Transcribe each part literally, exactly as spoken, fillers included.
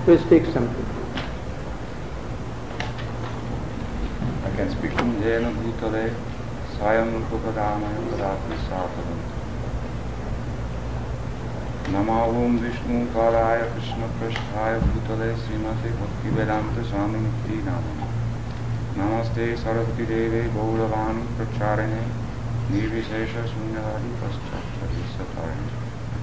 Please take something. I can speak from Jena Bhutale, Swayam Rupapadamaya Padati Satavam. Nama Om Vishnu Padaya Krishna Prasthaya Bhutale Srimate Bhakti Vedanta Swami Mukti Namam. Namaste Saraswati Deve Gauravani Pracharine Nirvishesha Sunyari Paschachari Satarine.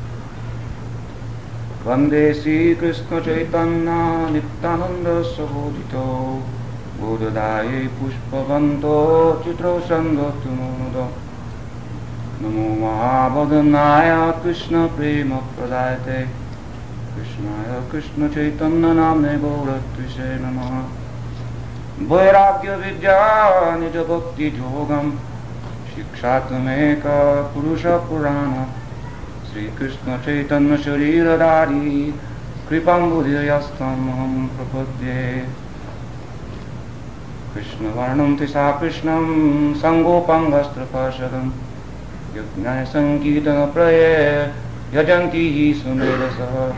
Vande Sri Krishna Chaitanya Nityananda Sabodhito Bodhadaye Pushpavanto Chitro Sando Tunodo Namo Mahabodhanaya Krishna Prema Pradayate Krishnaya Krishna Chaitanya Namne Gauratvishe Namaha Vairagya Vidya Nija Bhakti Yogam Shikshatameka Purusha Purana Sri Krishna Chaitanya Sharirādhari Kripam Buddhayastam Aham Prapadye Krishna Varnam Tisa Krishnam Sangopam Vastrapashadam Yajnaya Sankirtana Praye Yajanti Sumedasa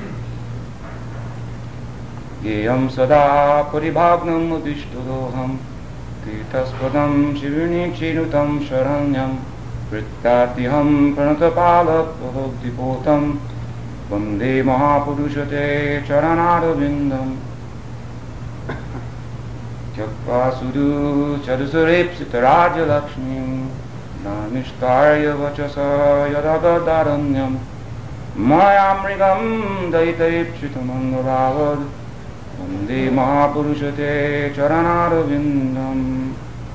Yeyam Sada Paribhagnam Udishtudoham Tirthaspadam Shivini Chirutam Sharanyam Vrittardiham Pranatapala Bhaktipotam Vande Mahapurushate Charanarvindam Jakvasudu Chadusuripsitaraja Lakshmi Nanishtarya Vachasa Yadagadharanyam Mayamrigam Daitaipchitamangavad Vande Mahapurushate Charanarvindam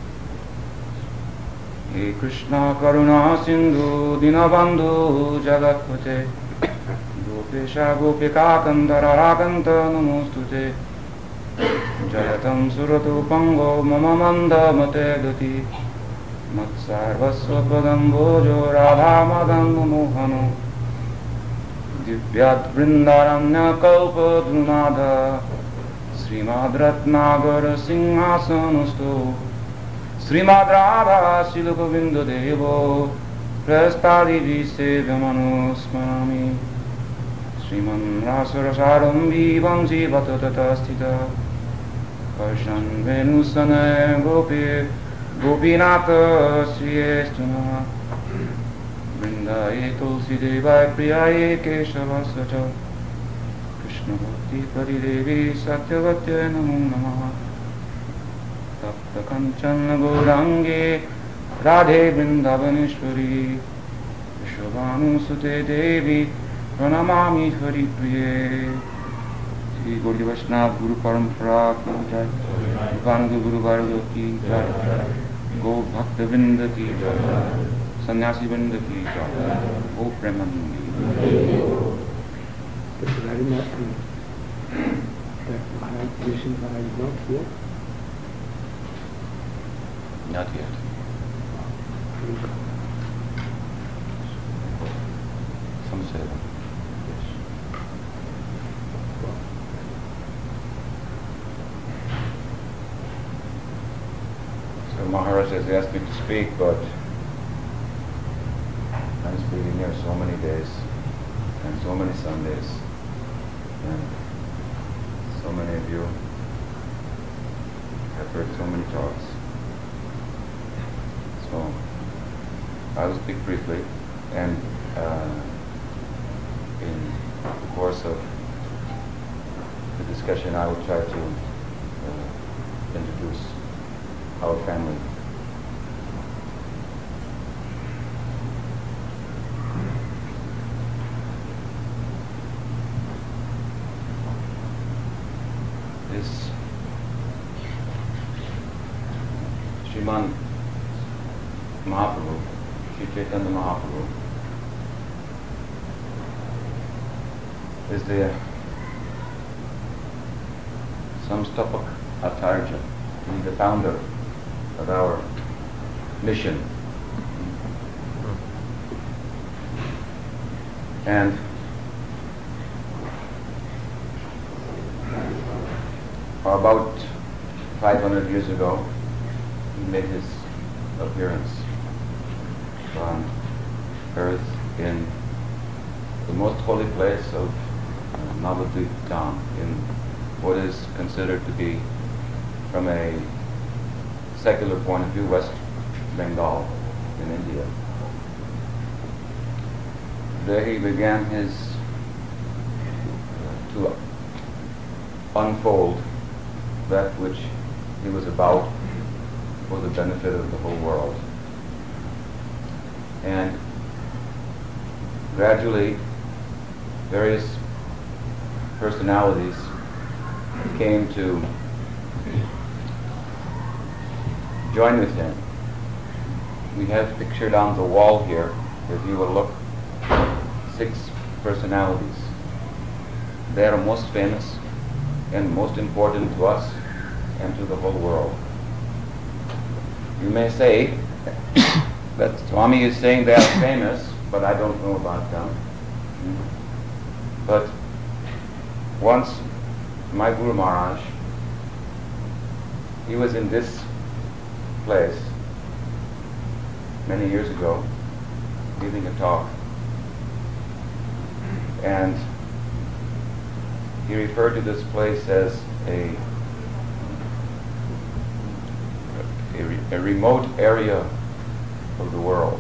He Krishna Karuna Sindhu Dinabandhu Jagatpate Gopesha Gopika Kandara Kanta Namostute Jayatam Suratu Pango Mama Manda Mate Gati Matsarvasva Padam Bojo Radha Madan Mohano Divyat Vrindaranya Kalpa Drunadha Srimad Ratnagara Singhasanusto Srimad Radha Srila Govinda Devo Prastadi Visevyamanusmanami Sriman Rasarasaram Vivam Jivatatatasthita Karshan Venusana Gopi Gopinata Sriestuna Vrindaye Tulsi Devai Priyaye Keshavasacha Krishna Bhakti Paridevi Satyavatya Namo Namaha Tapta Kancana Gaurange Radhe Vrindavaneshwari Vishwabhanusute Devi Pranamami Hari Priye Sri Gaudiya Vaishnava Guru Parampara Ki Jai Bhanu Guru Varga Ki Jai Go Bhakta Vrinda Ki Jai Sannyasi Vrinda Ki Jai Go Premanandi. It's very much that Maharaj, Vishnu Maharaj is not here. Not yet. Some say that. So Maharaj has asked me to speak, but I'm speaking here so many days and so many Sundays, and so many of you have heard so many talks. So I will speak briefly, and uh, in the course of the discussion I will try to uh, introduce our family. This Sriman Mahaprabhu, Sri Chaitanya Mahaprabhu, is the Samstapak Acharya, the founder of our mission. And about five hundred years ago, he made his appearance on earth in the most holy place of uh, Navadvip Dham in what is considered to be, from a secular point of view, West Bengal in India. There he began his to unfold that which he was about for the benefit of the whole world. And gradually, various personalities came to join with him. We have pictured on the wall here, if you will look, six personalities. They are most famous and most important to us and to the whole world. You may say that Swami is saying they are famous, but I don't know about them. But once my Guru Maharaj, he was in this place many years ago, giving a talk, and he referred to this place as a a, re- a remote area of the world.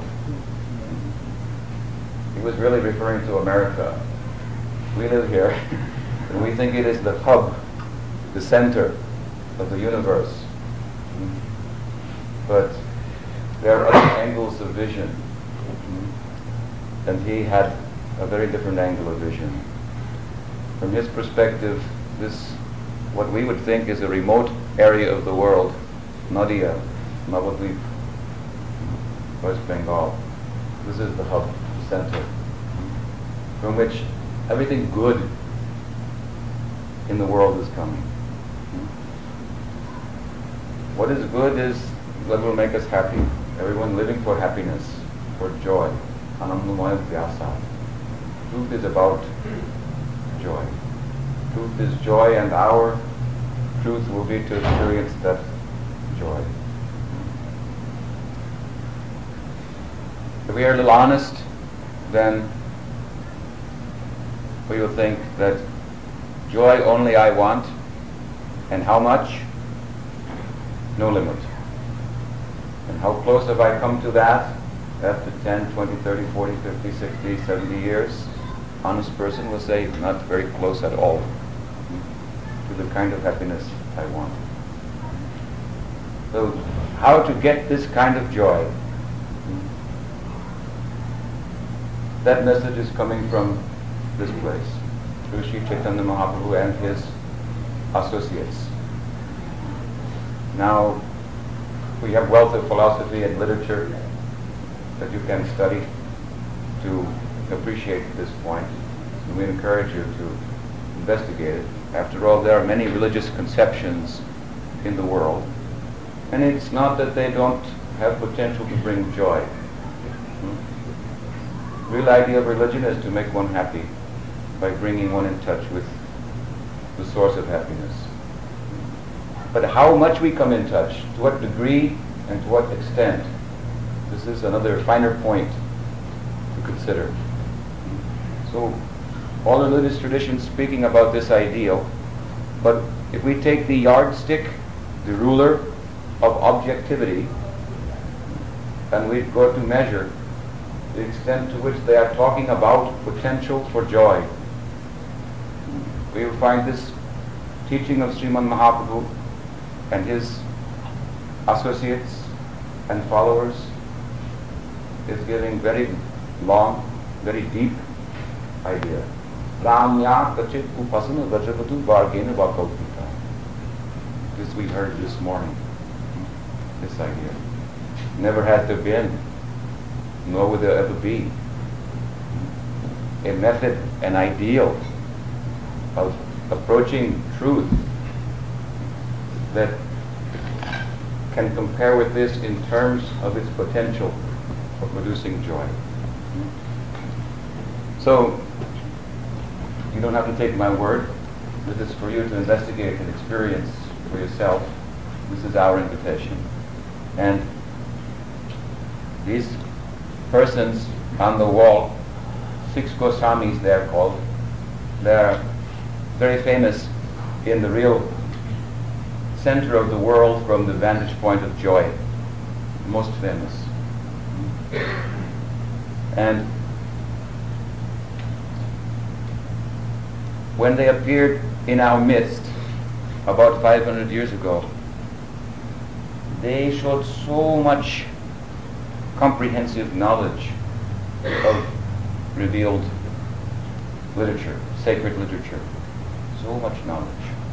He was really referring to America. We live here, and we think it is the hub, the center of the universe. But there are other angles of vision, and he had a very different angle of vision. From his perspective, this, what we would think is a remote area of the world, Nadia, Navadvip, West Bengal, this is the hub, the center, from which everything good in the world is coming. What is good is what will make us happy. Everyone living for happiness, for joy. Anandamaya Vyasa. Truth is about joy. Truth is joy, and our truth will be to experience that joy. If we are a little honest, then we will think that joy only I want, and how much? No limit. And how close have I come to that after ten, twenty, thirty, forty, fifty, sixty, seventy years? Honest person will say not very close at all to the kind of happiness I want. So how to get this kind of joy? That message is coming from this place, through Sri Chaitanya Mahaprabhu and his associates. Now, we have wealth of philosophy and literature that you can study to appreciate this point, and we encourage you to investigate it. After all, there are many religious conceptions in the world, and it's not that they don't have potential to bring joy. Hmm? The real idea of religion is to make one happy by bringing one in touch with the source of happiness. But how much we come in touch, to what degree and to what extent, this is another finer point to consider. So, all religious traditions speaking about this ideal, but if we take the yardstick, the ruler of objectivity, and we go to measure the extent to which they are talking about potential for joy, we will find this teaching of Sriman Mahaprabhu and his associates and followers is giving very long, very deep idea. This we heard this morning, this idea. Never had there been, nor will there ever be, a method, an ideal of approaching truth that can compare with this in terms of its potential for producing joy. So, you don't have to take my word. This is for you to investigate and experience for yourself. This is our invitation. And these persons on the wall, six Goswamis they are called, they are very famous in the real center of the world from the vantage point of joy, most famous. And when they appeared in our midst about five hundred years ago, they showed so much comprehensive knowledge of revealed literature, sacred literature. So much knowledge.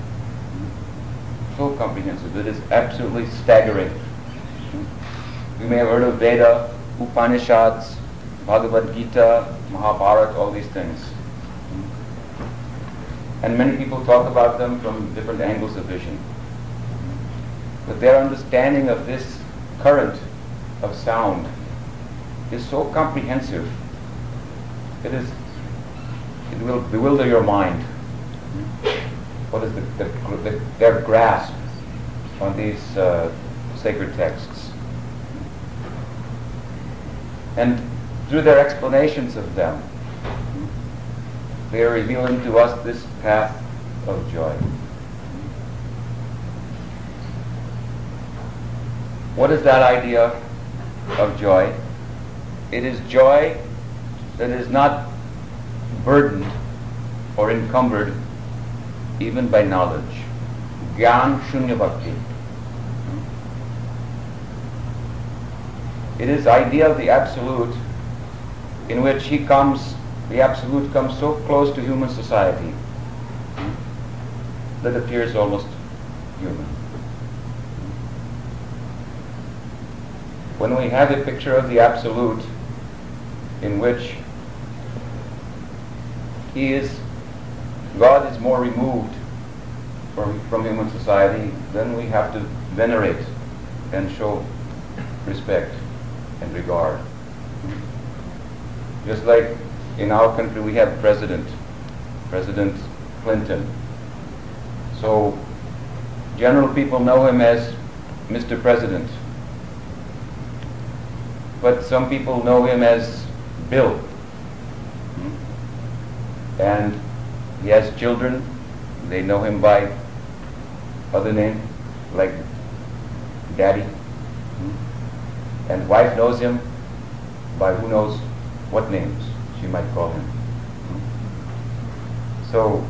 So comprehensive. It is absolutely staggering. You may have heard of Veda, Upanishads, Bhagavad Gita, Mahabharata, all these things. And many people talk about them from different angles of vision. But their understanding of this current of sound is so comprehensive, it is, it will bewilder your mind. What is the, the, the, their grasp on these uh, sacred texts? And through their explanations of them, they are revealing to us this path of joy. What is that idea of joy? It is joy that is not burdened or encumbered even by knowledge. Gyan Shunya Bhakti. It is the idea of the Absolute in which he comes, the Absolute comes so close to human society that it appears almost human. When we have a picture of the Absolute in which he is, God is more removed from, from human society, then we have to venerate and show respect and regard. Just like in our country we have President, President Clinton. So general people know him as Mister President. But some people know him as Bill. And he has children, they know him by other names, like Daddy. And wife knows him by who knows what names she might call him. So,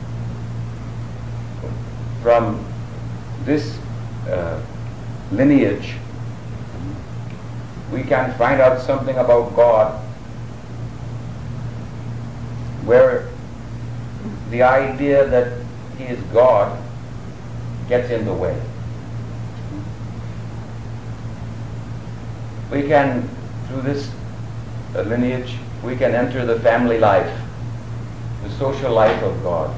from this uh, lineage, we can find out something about God where the idea that he is God gets in the way. We can, through this uh, lineage, we can enter the family life, the social life of God,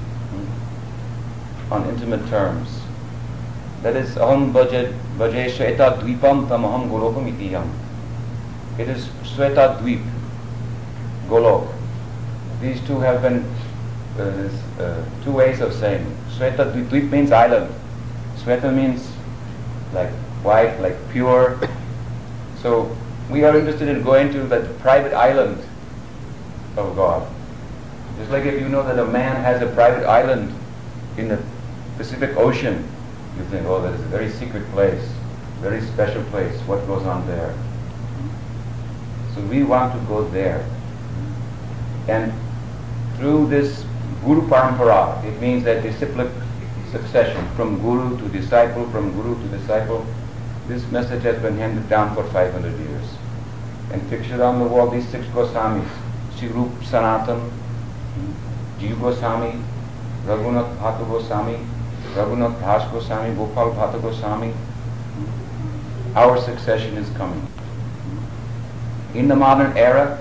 hmm, on intimate terms. That is, aham bhaje bhaje Shweta Dvipam tam aham golokam itiyam. It is Shweta Dvip, Golok. These two have been uh, uh, two ways of saying. Shweta Dvip means island. Shweta means like white, like pure. So we are interested in going to that private island of God. Just like if you know that a man has a private island in the Pacific Ocean, you think, oh, that is a very secret place, very special place. What goes on there? So we want to go there. And through this Guru Parampara, it means that disciplic succession from Guru to disciple, from Guru to disciple, this message has been handed down for five hundred years. And pictured on the wall these six Goswamis, Sri Rup Sanatan, Jiva Goswami, Raghunath Bhatta Goswami, Raghunath Das Goswami, Gopal Bhatta Goswami. Our succession is coming. In the modern era,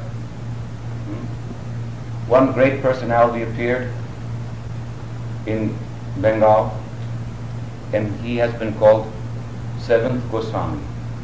one great personality appeared in Bengal, and he has been called Seventh Goswami,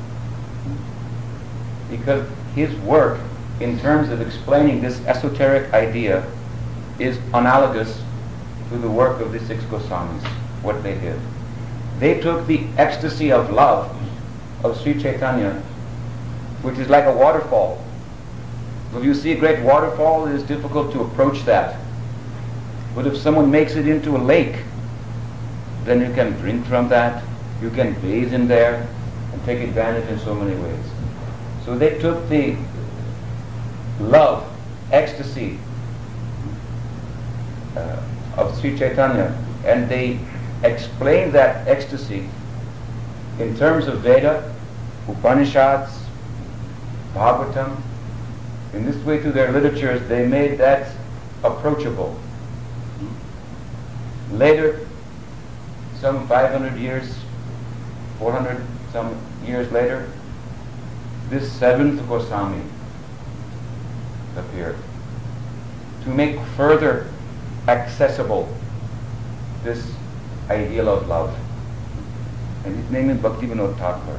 because his work in terms of explaining this esoteric idea is analogous to the work of the six Goswamis, what they did. They took the ecstasy of love of Sri Chaitanya, which is like a waterfall. If you see a great waterfall, it is difficult to approach that. But if someone makes it into a lake, then you can drink from that, you can bathe in there, and take advantage in so many ways. So they took the love, ecstasy uh, of Sri Chaitanya, and they explained that ecstasy in terms of Veda, Upanishads, Bhagavatam. In this way, to their literatures, they made that approachable. Later, some five hundred years, four hundred some years later, this seventh Goswami appeared to make further accessible this ideal of love. And his name is Bhaktivinoda Thakur.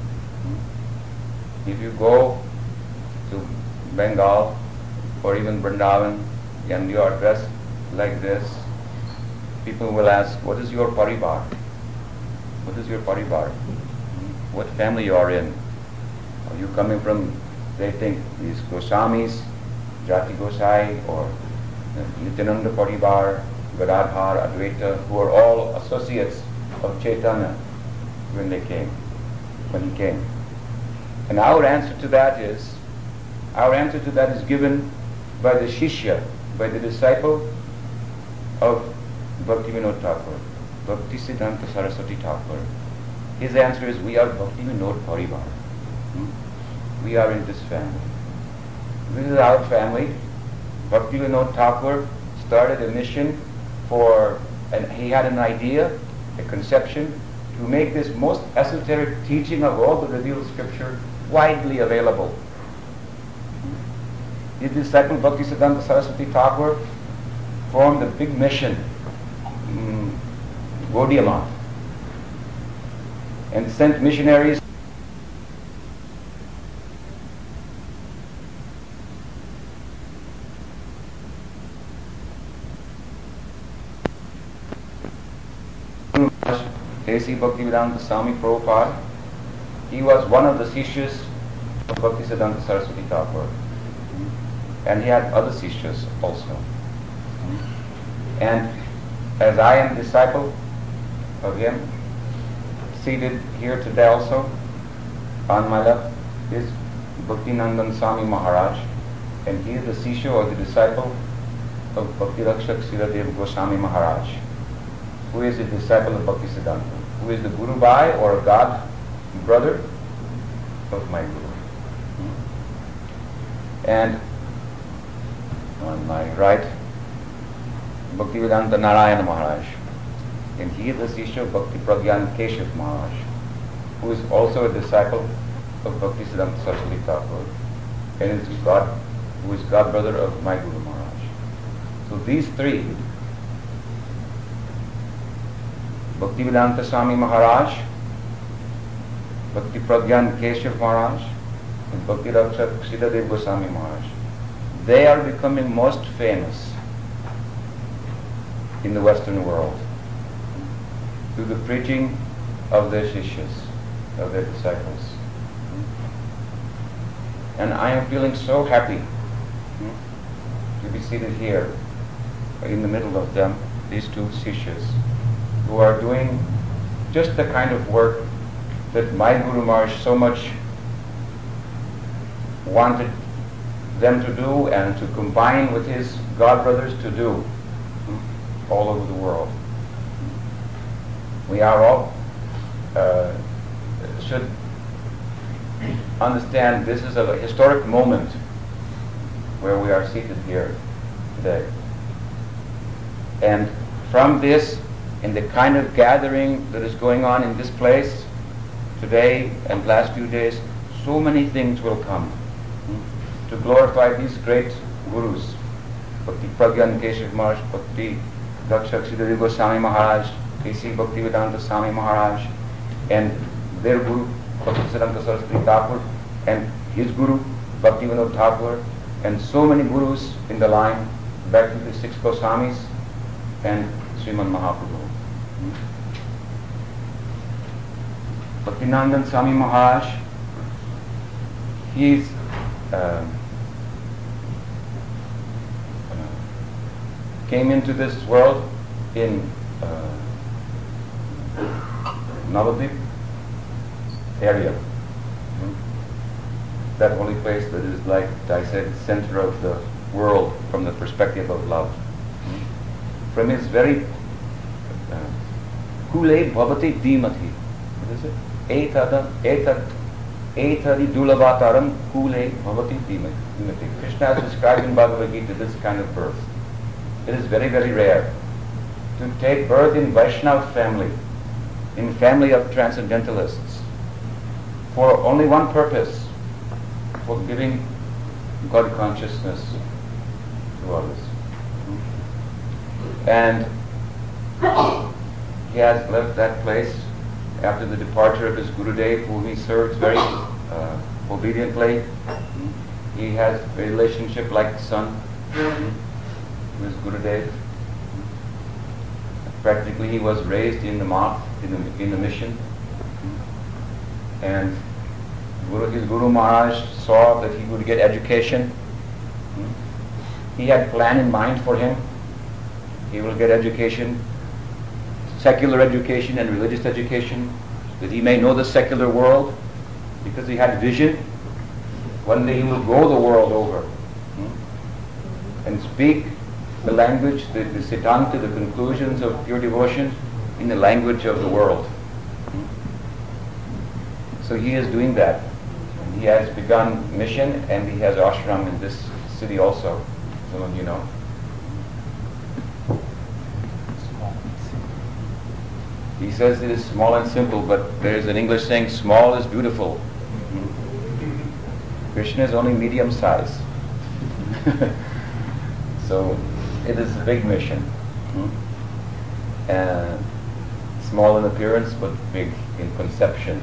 If you go to Bengal or even Vrindavan and you are dressed like this, people will ask, what is your parivar? What is your parivar? What family you are in? Are you coming from, they think, these Goswamis, Jati Gosai, or Nityananda Parivar, Gadadhar, Advaita, who are all associates of Chaitanya when they came, when he came. And our answer to that is, our answer to that is given by the Shishya, by the disciple of Bhaktivinoda Thakur, Bhaktisiddhanta Saraswati Thakur. His answer is, we are Bhaktivinoda Parivar. Hmm? We are in this family. This is our family. Bhaktivinoda Thakur started a mission for, and he had an idea, a conception, to make this most esoteric teaching of all the revealed scripture widely available. His disciple Bhaktisiddhanta Saraswati Thakur formed a big mission, um, Gaudiya Math, and sent missionaries A C Bhaktivedanta Swami Prabhupada. He was one of the Sishyas of Bhaktisiddhanta Saraswati Thakur, and he had other Sishyas also. And as I am disciple of him, seated here today also, on my left is Bhaktinandan Swami Maharaj, and he is the Sishya or the disciple of Bhakti Rakshak Siradev Goswami Maharaj, who is a disciple of Bhaktisiddhanta, who is the Guru Bhai or God brother of my Guru. And on my right, Bhaktivedanta Narayana Maharaj, and he is the Sishya of Bhakti Pragyan Keshav Maharaj, who is also a disciple of Bhaktisiddhanta Saraswati Thakur, and is God, who is God brother of my Guru Maharaj. So these three, Bhaktivedanta Swami Maharaj, Bhakti Pragyan Keshav Maharaj, and Bhakti Rakshak Sridhar Goswami Maharaj, they are becoming most famous in the Western world through the preaching of their Sishyas, of their disciples. And I am feeling so happy to be seated here in the middle of them, these two Sishyas, who are doing just the kind of work that my Guru Maharaj so much wanted them to do and to combine with his God brothers to do all over the world. We are all uh, should understand this is a historic moment where we are seated here today. And from this, in the kind of gathering that is going on in this place today and last few days, so many things will come to glorify these great gurus, Bhakti Pragyan Keshav Maharaj, Bhakti Rakshak Sridhar Goswami Maharaj, A C Bhaktivedanta Swami Maharaj, and their guru, Bhaktisiddhanta Saraswati Thakur, and his guru, Bhaktivinoda Thakur, and so many gurus in the line, back to the six Goswamis and Sriman Mahaprabhu. Bhaktinandan Swami Maharaj, he is uh, came into this world in uh, Navadvip area. That holy place that is, like I said, center of the world from the perspective of love. From his very Kule Bhavati Dhimati. What is it? Etad Etad Etadi Dulavataram Kule Bhavati Dhimati. Krishna has described in Bhagavad Gita this kind of birth. It is very, very rare to take birth in Vaishnava family, in family of transcendentalists, for only one purpose, for giving God consciousness to others. And he has left that place after the departure of his Gurudev, whom he serves very uh, obediently. He has a relationship like son with his Gurudev. Practically he was raised in the math, in the, in the mission. And Guru, his Guru Maharaj saw that he would get education. He had a plan in mind for him. He will get education, secular education and religious education, that he may know the secular world, because he had vision. One day he will go the world over and speak the language, the, the Siddhanta, the conclusions of pure devotion in the language of the world. So he is doing that. He has begun mission, and he has ashram in this city also. Some of you know. He says it is small and simple, but there is an English saying, small is beautiful. Krishna is only medium size. So it is a big mission. Uh, small in appearance, but big in conception.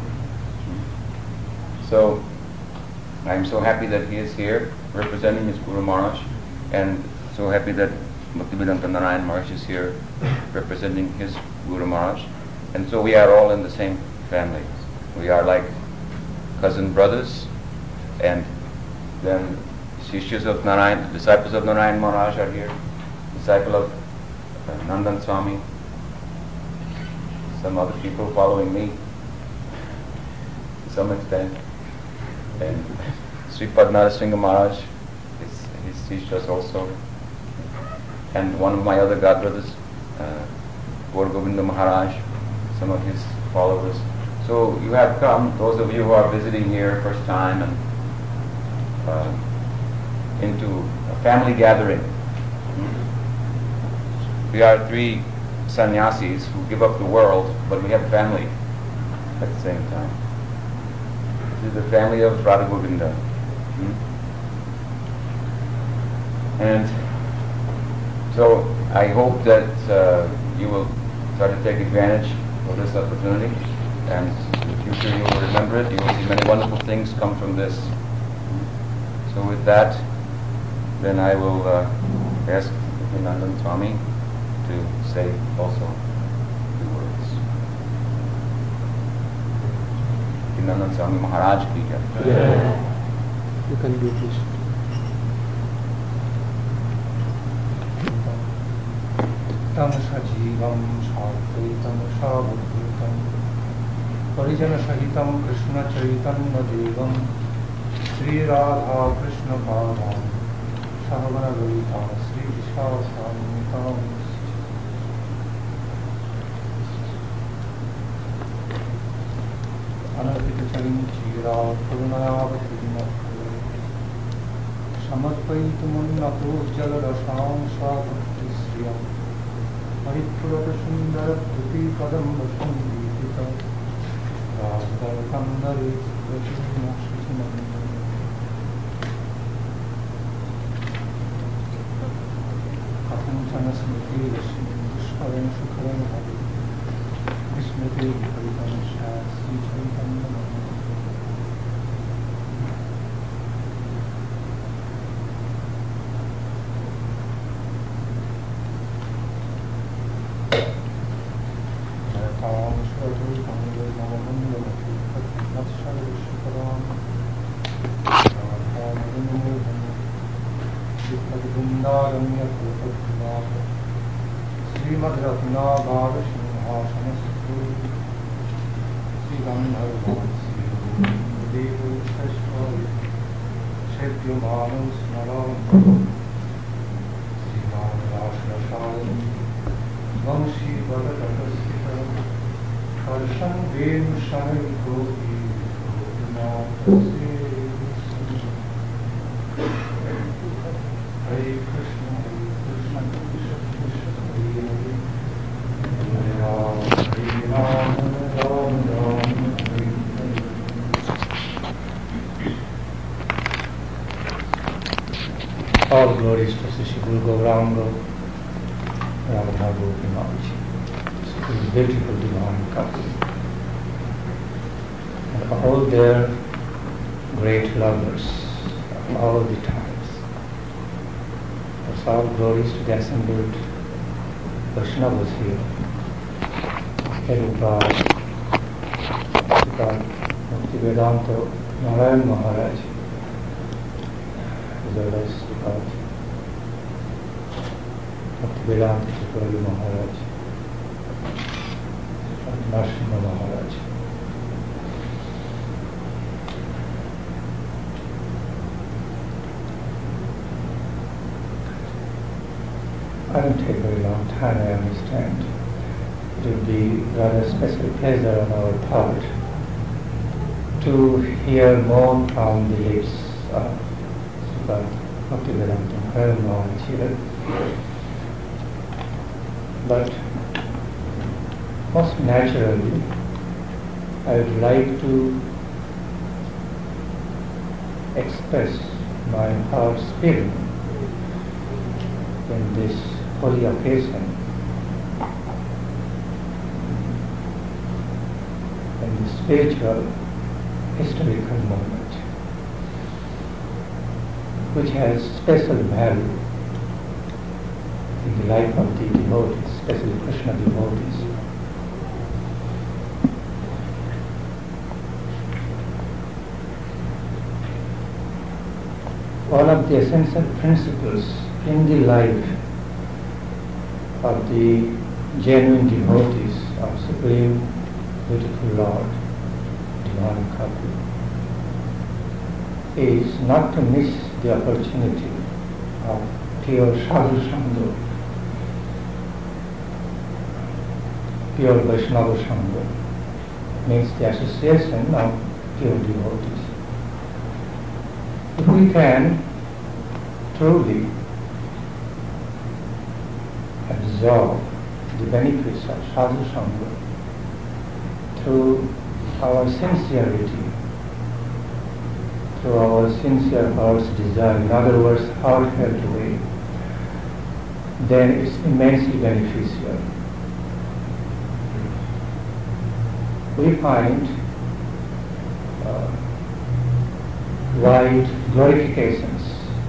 So I am so happy that he is here representing his Guru Maharaj, and so happy that Bhaktivedanta Narayan Maharaj is here representing his Guru Maharaj. And so we are all in the same family. We are like cousin brothers, and then Shishyas of Narayan, disciples of Narayan Maharaj are here, disciple of uh, Nandan Swami, some other people following me to some extent, and Sripad Narasingha Maharaj is his Shishyas also, and one of my other godbrothers, uh, Gaur Govinda Maharaj, some of his followers. So you have come, those of you who are visiting here first time, and uh, into a family gathering. We are three sannyasis who give up the world, but we have a family at the same time. This is the family of Radha Govinda. And so I hope that uh, you will try to take advantage of this opportunity, and in the future you will remember it. You will see many wonderful things come from this. So with that, then I will uh, ask Nandan Swami to say also a few words. Nandan Swami Maharaj ki jai. Yeah. You can do this. Tam sajivam sarvaitam savadhutam parijana sahitam Krishna chaitanya devam Sri Radha Krishna Padam Sahavana Lalita Sri Vishasamitam Anarpita Charinchira Purnayavatima Samarpaitumannatu Jaladasam Svabhakti Sriyam Haripurata Sundara Puti Padam Vasam Vipita Radharkam Nari Prachina Shrimanam Katham Smriti Vishwaran Shukharan Hari Vismriti Haritam Shastri Chaitanya Srimad Ratna Bhava Simhasana Sattva All glories to Sri Guru Gauranga, Radha Gopinaji, this beautiful divine couple, and all their great lovers of all the times. Thus all glories to the assembled Vaishnavas here, headed by Bhaktivedanta Narayan Maharaj, as well as Sripad Bhaktivedanta Tripurari Maharaj, Sripad Narasimha Maharaj. I don't take very long time, I understand. It will be rather special pleasure on our part to hear more from the lips of Sripad Bhaktivedanta Narayan Maharaj here. But most naturally, I would like to express my heart's feeling in this holy occasion, in the spiritual historical moment, which has special value in the life of the devotees, especially Krishna devotees. One of the essential principles in the life of the genuine devotees of Supreme Beautiful Lord, Divine Couple, is not to miss the opportunity of pure sadhu sangha, pure Vaishnava sangha, means the association of pure devotees. If we can truly absorb the benefits of sadhu sangha through our sincerity, through our sincere heart's desire, in other words, heartfelt way, then it's immensely beneficial. We find uh, wide glorifications,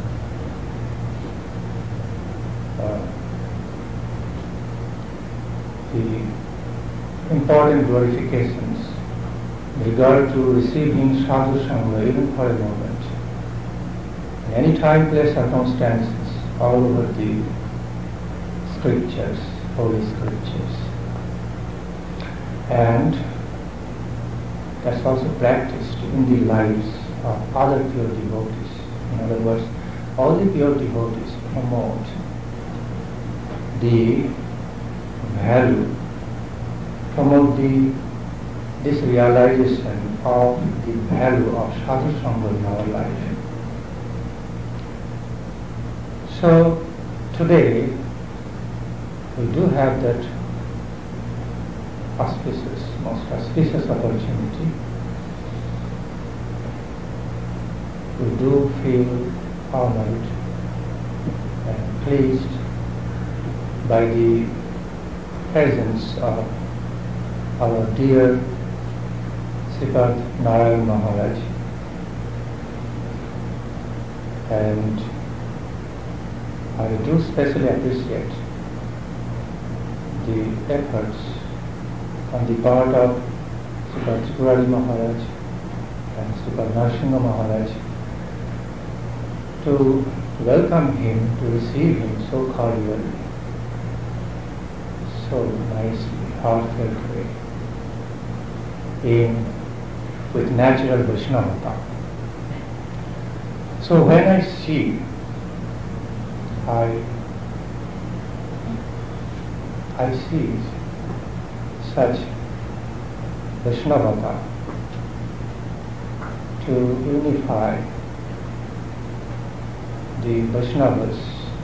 uh, the important glorifications in regard to receiving sadhu sangha even for a moment, in any time, place, circumstances, all over the scriptures, holy scriptures. And that's also practiced in the lives of other pure devotees. In other words, all the pure devotees promote the value, promote the this realization of the value of sadhu sangha in our life. So today we do have that auspicious, most auspicious opportunity. We do feel honored and pleased by the presence of our dear Sripad Narayan Maharaj, and I do specially appreciate the efforts on the part of Sripad Tripurari Maharaj and Sripad Narasimha Maharaj to welcome him, to receive him so cordially, so nicely, heartfelt way. in with natural Vaishnavata. So when I see, I I see such Vaishnavata to unify the Vaishnavas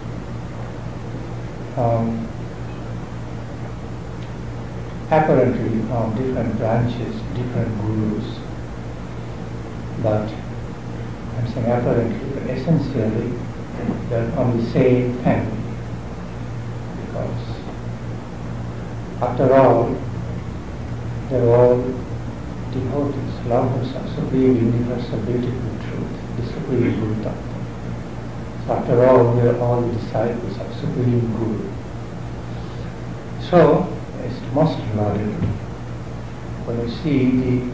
um, apparently from different branches, different gurus, but I'm saying apparently, but essentially they're from the same family, because after all, they're all devotees, lovers of supreme universal beautiful truth, the supreme Guru Tattva. So after all, we are all the disciples of supreme Guru. So it's most laudable when you see the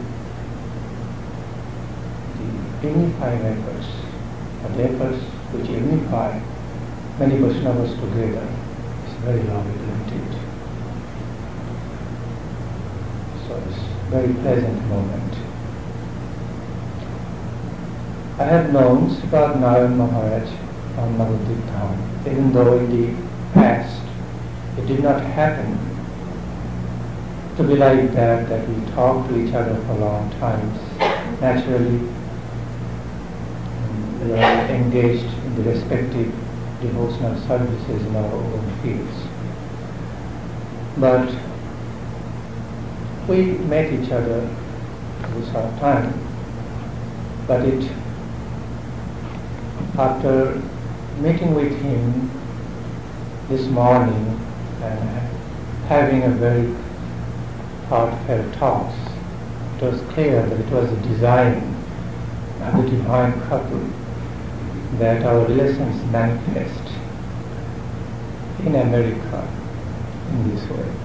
the unifying efforts, the efforts which unify many Vaishnavas together. It's very laudable indeed. So it's a very pleasant moment. I have known Sripad Narayan Maharaj from Navadvip Dham, even though in the past it did not happen to be like that, that we talk to each other for long times. Naturally, we are engaged in the respective devotional services in our own fields. But we met each other this our time, but it, after meeting with him this morning and having a very heartfelt talks, it was clear that it was a design of the divine couple that our relations manifest in America in this way.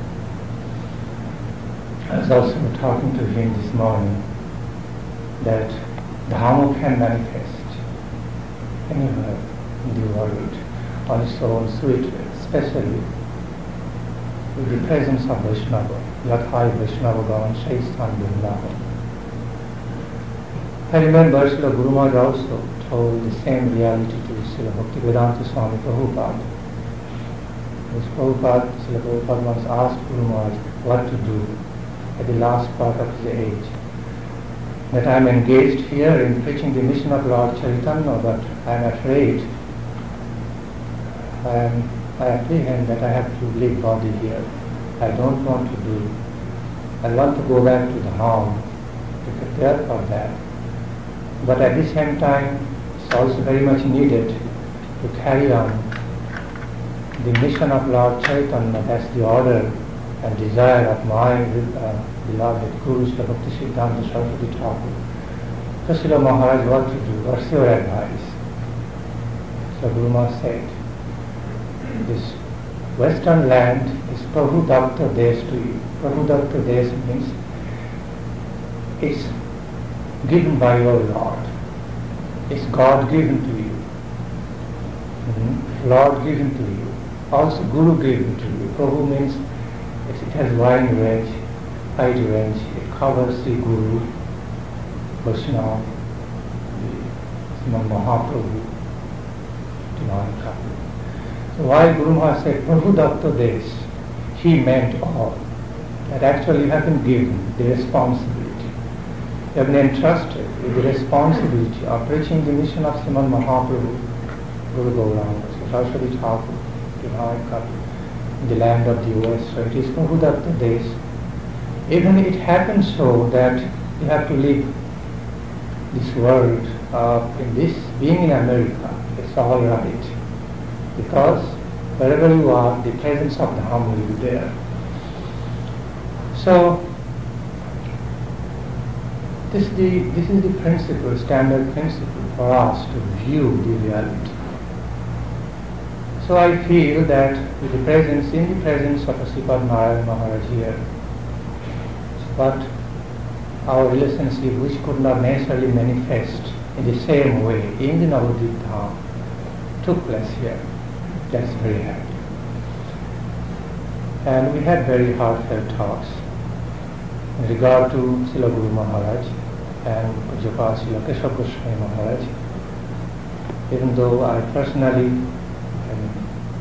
I was also talking to him this morning that Dhamma can manifest anywhere in the world on its own sweet way, especially with the presence of Vaishnava, Yathai Vaishnava Gavan Shaistan Vrindavan. I remember Srila Guru Maharaj also told the same reality to Srila Bhaktivedanta Swami Prabhupada. As Prabhupada, Srila Prabhupada once asked Guru Maharaj what to do at the last part of his age. That I am engaged here in preaching the mission of Lord Chaitanya, but I am afraid, I am I apprehend that I have to leave body here. I don't want to do. I want to go back to the home to prepare for that. But at the same time, it's also very much needed to carry on the mission of Lord Chaitanya. That's the order and desire of my uh, beloved Guru Srila Bhakti Siddhanta Saraswati Thakur. So Srila Maharaj, what to do? What's your advice? So Guru Maharaj said, this western land is Prabhu Datta Desh to you. Prabhu Datta Desh means it's given by your Lord. It's God given to you. Mm-hmm. Lord given to you. Also Guru given to you. Prabhu means it has wide range, wide range. It covers the Guru, Vaishnava, the Mahaprabhu, Divine Couple. So why Guru Maharaj said Prabhu Datta Desh, he meant all. That actually you have been given the responsibility. You have been entrusted with the responsibility of preaching the mission of Sriman Mahaprabhu, Guru Gauranga, Saraswati Thakur, Divine Couple, in the land of the U S. So it is Prabhu Datta Desh. Even it happens so that you have to leave this world, uh, in this, being in America, it's all right. Because wherever you are, the presence of Dhamma will be there. So, this is, the, this is the principle, standard principle for us to view the reality. So I feel that with the presence, in the presence of Sripad Narayan Maharaj here, but our relationship which could not necessarily manifest in the same way in the Navadvip Dham took place here. That's very happy. And we had very heartfelt talks. in regard to Srila Guru Maharaj and Pujyapad Srila Keshav Goswami Maharaj. Even though I personally um,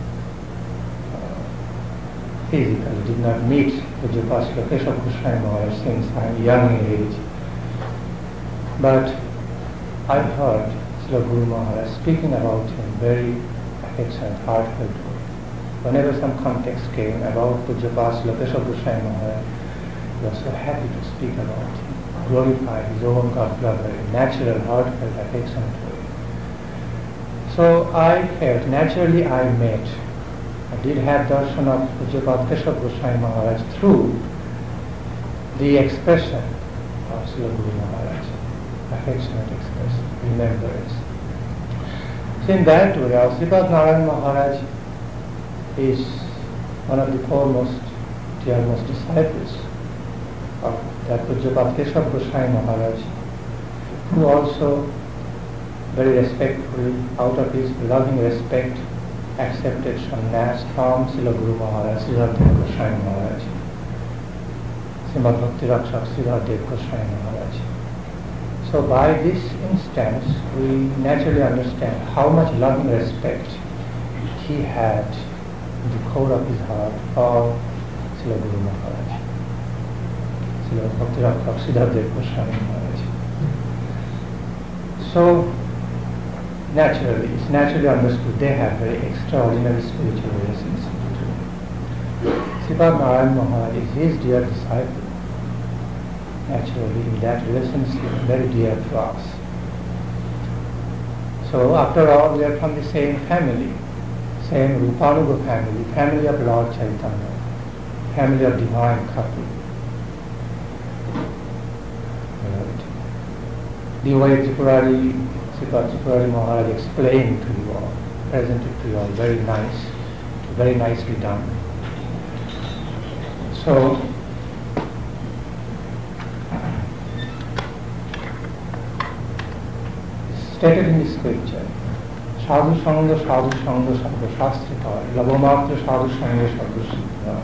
uh, physically did not meet Pujyapad Srila Keshav Goswami Maharaj since I am young in age, but I heard Srila Guru Maharaj speaking about him very affectionate, heartfelt. Whenever some context came about Pujyapad Srila Keshav Goswami Maharaj, he was so happy to speak about him, glorify his own God brother in natural, heartfelt, affectionate way. So I felt, naturally I met, I did have darshan of Pujyapad Keshav Goswami Maharaj through the expression of Srila Guru Maharaj, affectionate expression, remembrance. So in that way, our Sripad Narayan Maharaj is one of the foremost, dearmost disciples of that Pujyapad Keshav Goswami Maharaj, who also very respectfully, out of his loving respect, accepted sannyas from Srila Guru Maharaj, Sridhar Dev Goswami Maharaj, Srimad Bhakti Rakshak Sridhar Dev Goswami Maharaj. So by this instance, we naturally understand how much loving respect he had in the core of his heart for Srila Guru Maharaj, Srila Bhakti Rakshak Sridhar Dev Goswami Maharaj. So naturally, it's naturally understood they have very extraordinary spiritual relationship between them. Sripad Narayan Maharaj is his dear disciple. Naturally, in that relationship, very dear to us. So after all, we are from the same family, same Rupanuga family, family of Lord Chaitanya, family of divine couple. Right. The way Tripurari, Sripad Tripurari Maharaj explained to you all, presented to you all, very nice, very nicely done. So, stated in the scripture, sadhu sangha, sadhu sangha, sadhu shastrika, labhamatra sadhu sangha, sadhu siddha.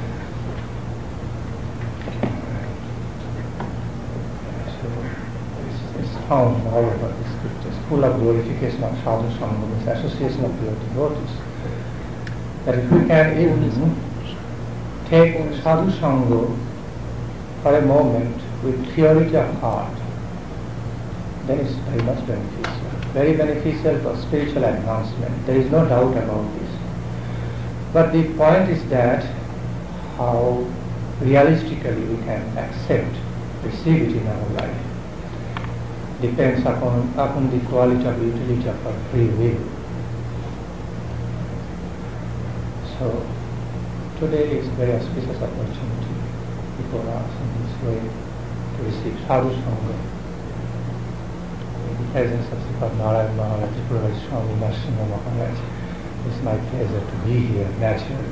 So, it's, it's found all over the scriptures, full of glorification of sadhu sangha, means association of pure devotees. That if we can even take sadhu sangha for a moment with purity of heart, then it's very much beneficial. Very beneficial for spiritual advancement. There is no doubt about this. But the point is that how realistically we can accept, receive it in our life, depends upon, upon the quality of utility of our free will. So today is a very auspicious opportunity before us in this way to receive sadhu sangha. In the presence of Sripad Narayan Maharaj, Tripurari Swami Narasimha Maharaj, it's my pleasure to be here naturally.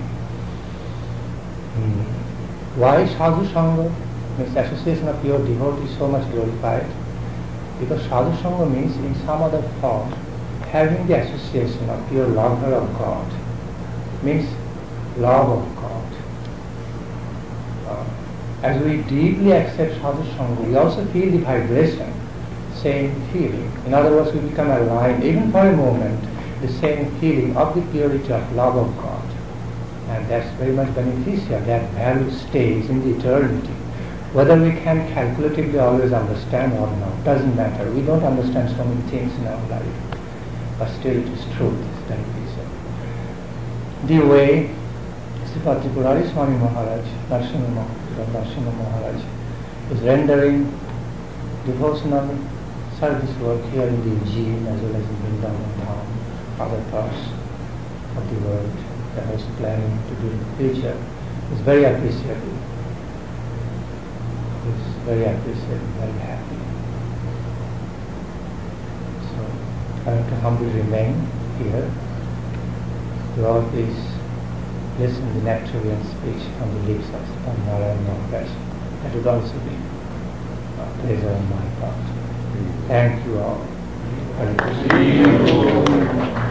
Hmm. Why sadhu sangha? Means association of pure devotees so much glorified. Because sadhu sangha means in some other form having the association of pure lover of God. Means love of God. Uh, as we deeply accept sadhu sangha, we also feel the vibration, same feeling. In other words, we become aligned, even for a moment, the same feeling of the purity of love of God. And that's very much beneficial. That value stays in the eternity. Whether we can calculatively always understand or not, doesn't matter. We don't understand so many things in our life. But still it is truth, it's beneficial. The way Sripad Tripurari Swami Maharaj, Narasimha Narasimha Maharaj, is rendering devotional service work here in the Ujjain as well as in Vrindavan Dham, other parts of the world that I was planning to do in the future, is very appreciable. Is very appreciable, very happy. So I have to humbly remain here. You all please listen to the Nectarian speech from the lips of Sripad Narayan Maharaj. That would also be a pleasure on my part. Thank you all. Hare Krishna.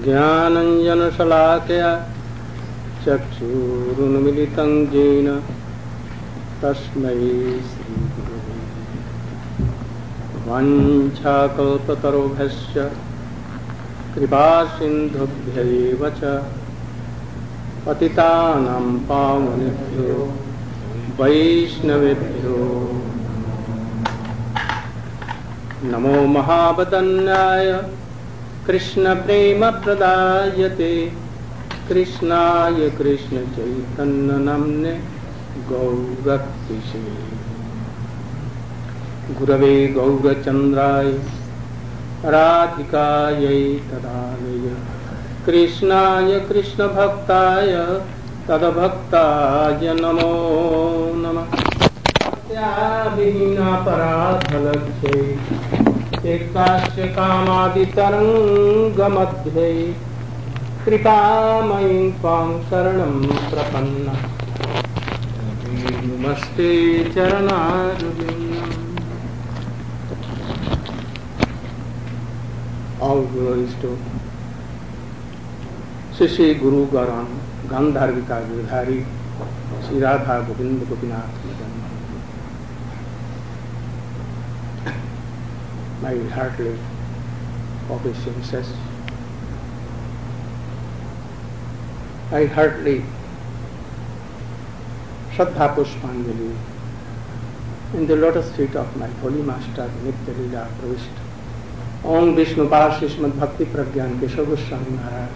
ज्ञानञ्जनशलाकया चक्षुरुन्मिलितं येन तस्मै श्रीगुरवे वाञ्छाकल्पतरुभ्यश्च कृपासिन्धुभ्यैव च पतितानां पावनेभ्यो वैष्णवेभ्यो नमो महावदन्याय कृष्णप्रेमप्रदायते कृष्णाय कृष्णचैतन्यनाम्ने गौरक्तिसे गुरवे गौरचन्द्राय राधिकायै तदालय कृष्णाय कृष्णभक्ताय तद्भक्ताय नमो नमः विहीनापराधलक्ष्ये एकास्य कामादितरङ्गमध्ये कृपामयीं त्वां शरणं प्रपन्ना नमस्ते चरणारविन्दम्. All glories to Shri Shri Guru Gaurang Gandharvika Girdhari Shri Radha Govind Gopinath Madan. My heartily obeisances. I heartily Shraddha Pushpanjali in the lotus feet of my holy master Nitya Leela Pravishta Om Vishnupad Srimad Bhakti Pragyan Keshav Goswami Maharaj.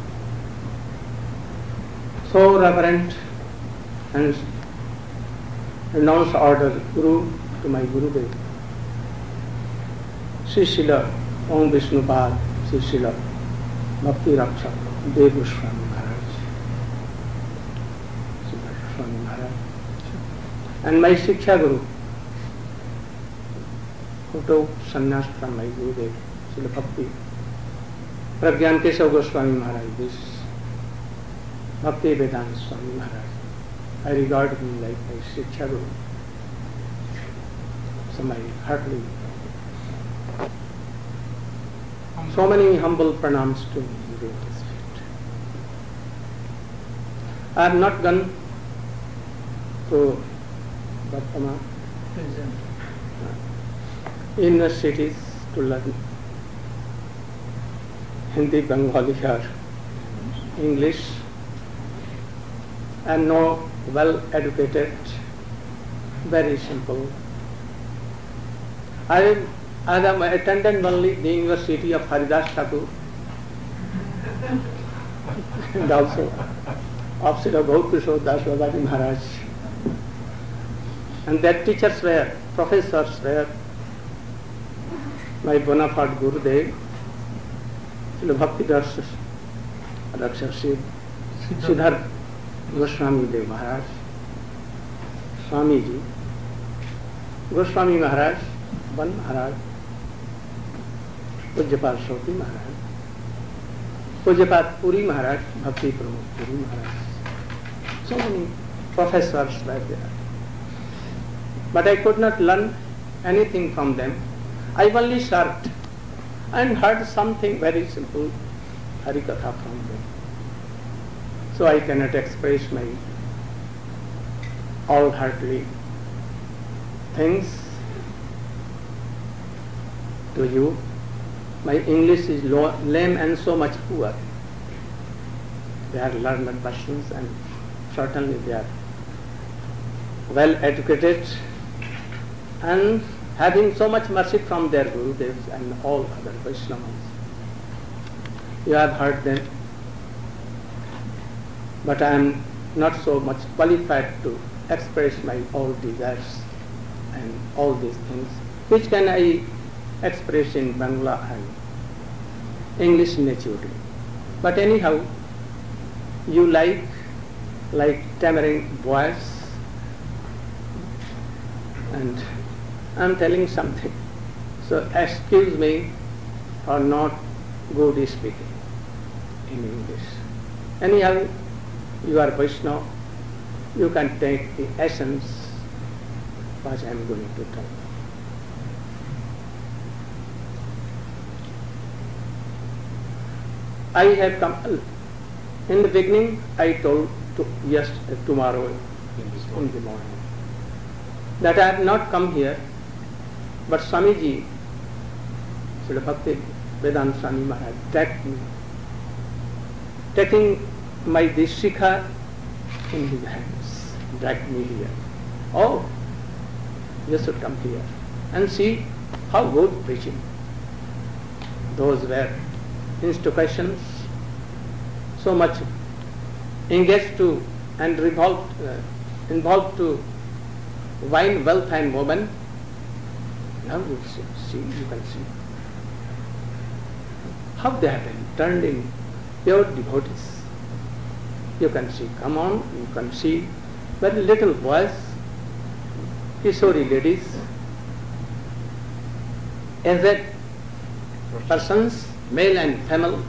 So reverent and renounced order Guru to my Gurudev Sri Srila Om Vishnupad Sri Srila Bhakti Rakshak Dev Goswami Maharaj, Sri Goswami Maharaj, and my Shiksha Guru who took sannyas from my Gurudev Srila Bhakti Pragyan Keshav Goswami Maharaj, this Bhakti Vedanta Swami Maharaj. I regard him like my Shiksha Guru. So my heartily so many humble pranams to him during this feet. I have not gone to Bhattama universities to learn Hindi, Bengali or English. I am no well educated, very simple. I am I am attended only the University of Haridas Thakur and also of Srila Gaur-Kishore Das Babaji Maharaj. And their teachers were, professors were my bona fide Gurudev, Srila Bhakti Das Rakshak Siddharth Goswami Dev Maharaj, Swamiji, Goswami Maharaj, Ban Maharaj, Pujyapat Shoti Maharaj, Pujyapat Puri Maharaj, Bhakti Pramukh Puri Maharaj. So many professors were there. But I could not learn anything from them. I only served and heard something very simple, Harikatha from them. So I cannot express my all-heartedly things to you. My English is low, lame and so much poor. They are learned persons and certainly they are well educated and having so much mercy from their Gurudevs and all other Vaishnavas. You have heard them, but I am not so much qualified to express my all desires and all these things. Which can I express in Bangla and English naturally? But anyhow, you like, like tamarind voice, and I am telling something. So excuse me for not good speaking in English. Anyhow, you are Vaishnava, you can take the essence what I am going to tell. I have come. In the beginning, I told to, yes, tomorrow in the morning that I have not come here, but Swamiji, Srila Bhakti Vedanta Swami Maharaj, dragged me, taking my Dishika in his hands, dragged me here. Oh, you should come here and see how good preaching. Those were institutions so much engaged to and revolved, uh, involved to win wealth and woman. Now you see, see, you can see how they have been turned in pure devotees. You can see, come on, you can see very little boys, Kishori ladies, aged persons, male and female,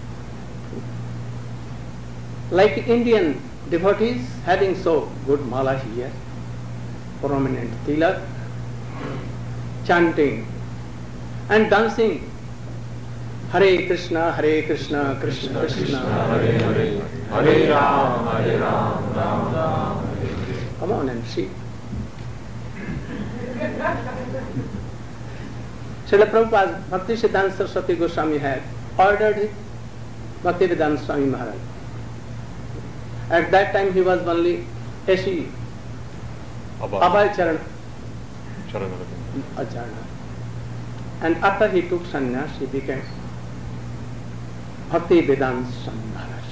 like Indian devotees having so good mala here, prominent tilak, chanting and dancing Hare Krishna, Hare Krishna, Krishna Krishna, Hare Hare, Hare Ram, Hare Ram, Ram Ram, Hare Hare. Come on and see. Srila Prabhupada, Bhakti Siddhanta Saraswati Goswami had ordered it, Bhakti Vedanta Swami Maharaj. At that time he was only A C Abhay Charan Acharna. And after he took sannyas, he became Bhakti Vedanta Swami Maharaj.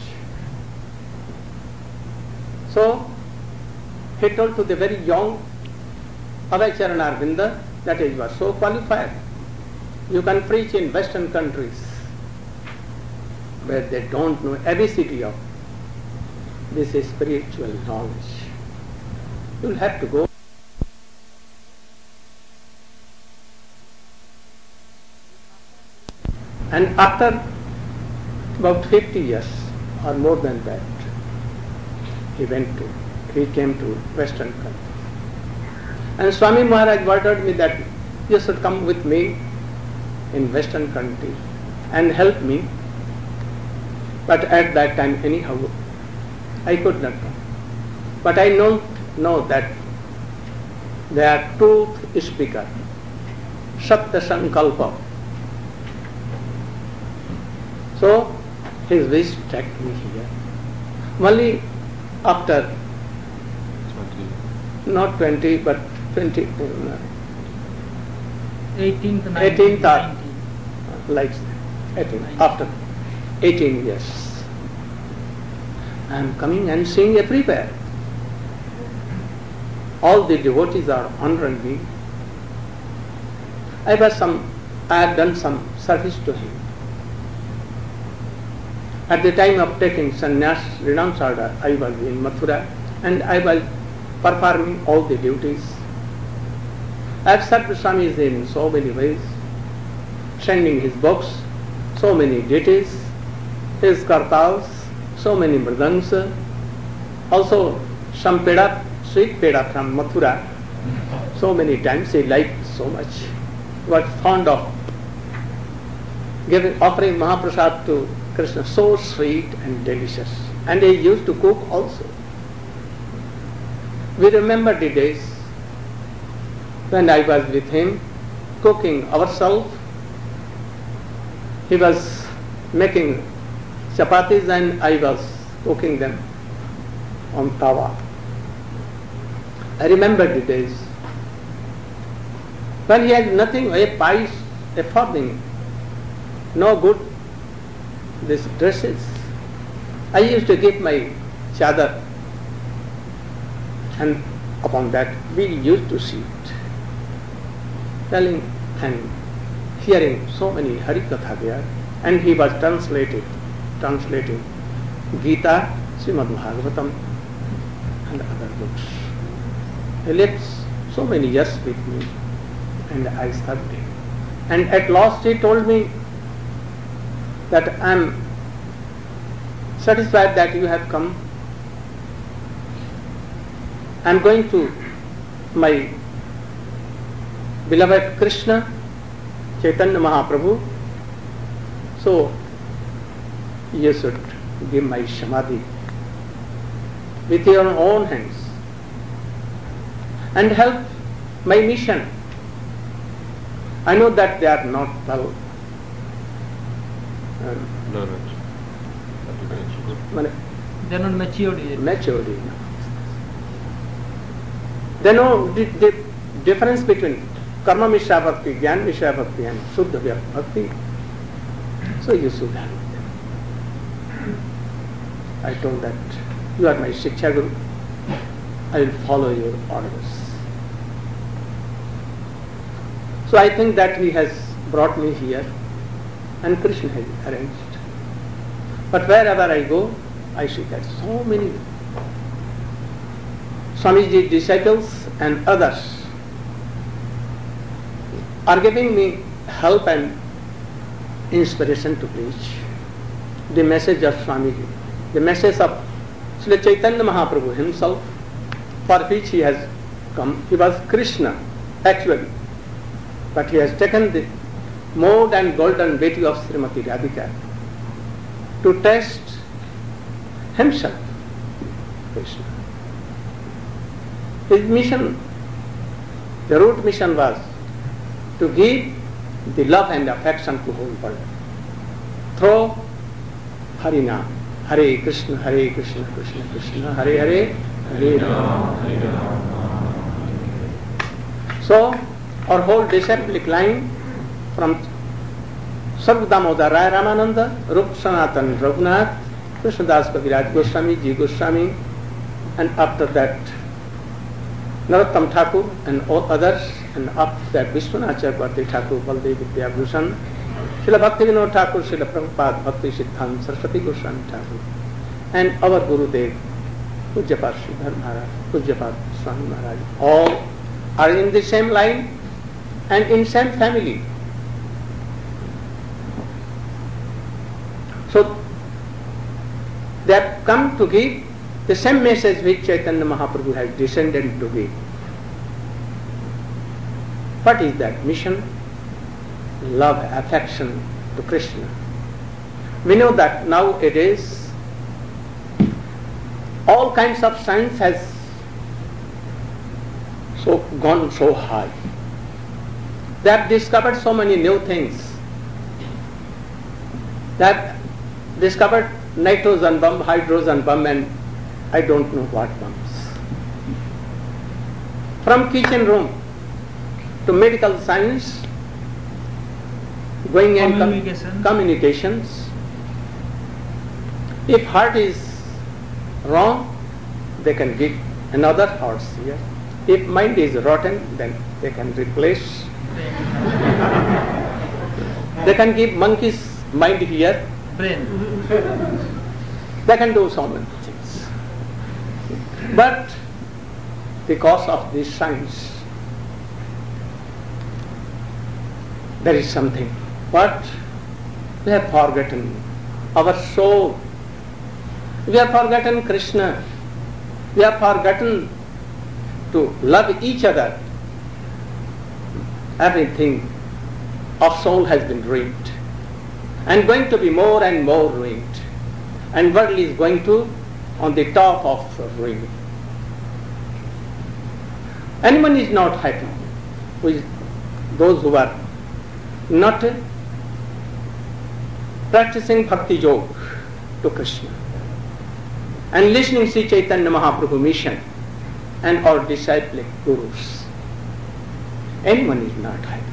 So he told to the very young Abhay Charan Arvinda that he was so qualified. You can preach in Western countries where they don't know A B C D of this is spiritual knowledge. You will have to go. And after about fifty years or more than that, he went to, he came to Western countries. And Swami Maharaj ordered me that you should come with me in Western country and help me. But at that time, anyhow, I could not come. But I know, know that they are truth speaker, Satya Sankalpa. So his wish dragged me here. Only after twenty. Not twenty, but twenty. Uh, eighteenth, eighteenth, or like eighteen, after eighteen years. I am coming and seeing everywhere. All the devotees are honoring me. I was some, I have done some service to him. At the time of taking sannyas, renounce order, I was in Mathura and I was performing all the duties. I have served Swamiji in so many ways, sending his books, so many deities, his kartavas, so many mridangs, also some peda, sweet peda from Mathura, so many times he liked so much, he was fond of giving, offering Mahaprasad to Krishna, so sweet and delicious. And he used to cook also. We remember the days when I was with him, cooking ourselves. He was making chapatis and I was cooking them on tawa. I remember the days when he had nothing, a pice, a farthing, no good these dresses. I used to give my chadar and upon that we used to sit, telling and hearing so many Harikatha there, and he was translated, translating Gita, Srimad Bhagavatam and other books. He lived so many years with me and I served him. And at last he told me that I am satisfied that you have come. I am going to my beloved Krishna, Chaitanya Mahaprabhu. So you should give my samadhi with your own hands and help my mission. I know that they are not well. Um, No, no. mane- They are not matured yet. matured enough. They know the, the difference between karma mishra bhakti, jnana mishra bhakti and suddha bhakti. So you should help them. I told that you are my Shiksha Guru. I will follow your orders. So I think that he has brought me here and Krishna has arranged. But wherever I go, I see that so many Swamiji disciples and others are giving me help and inspiration to preach the message of Swamiji, the message of Srila Chaitanya Mahaprabhu himself, for which he has come. He was Krishna actually, but he has taken the mode and golden beauty of Srimati Radhika to test himself, Krishna. His mission, the root mission was to give the love and affection to whole world through Harinam. Hare Krishna, Hare Krishna, Krishna Krishna, Hare Hare, Hare Rama. So, our whole disciplic line from Sarva Damodar Raya Ramananda, Rup Sanatan Raghunath, Krishnadas Kaviraj Goswami, Ji Goswami, and after that Narottam Thakur and all others, and after that Vishwanath Chakravarti Thakur, Baldev Vidyabhushan, Srila Bhaktivinoda Thakur, Srila Prabhupada, Bhakti Siddhanta Saraswati Goswami Thakur, and our Gurudev, Pujyapat Sridhar Maharaj, Pujyapat Swami Maharaj, all are in the same line and in same family. So they have come to give the same message which Chaitanya Mahaprabhu has descended to give. What is that mission? Love, affection to Krishna. We know that nowadays all kinds of science has so gone so high. They have discovered so many new things. They have discovered nitrogen bomb, hydrogen bomb, and I don't know what bombs. From kitchen room to medical science, going and com- communications. If heart is wrong, they can give another heart here. If mind is rotten, then they can replace. They can give monkey's mind here. Brain. They can do so many things. But because of this science, there is something. But we have forgotten our soul. We have forgotten Krishna. We have forgotten to love each other. Everything of soul has been ruined and going to be more and more ruined. And world is going to on the top of ruin. Anyone is not happy with those who are not practicing bhakti yoga to Krishna and listening to Chaitanya Mahaprabhu mission and our disciplic gurus. Anyone is not happy.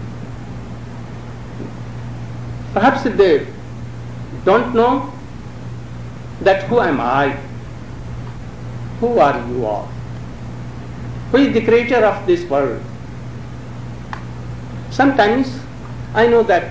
Perhaps they don't know that who am I? Who are you all? Who is the creator of this world? Sometimes I know that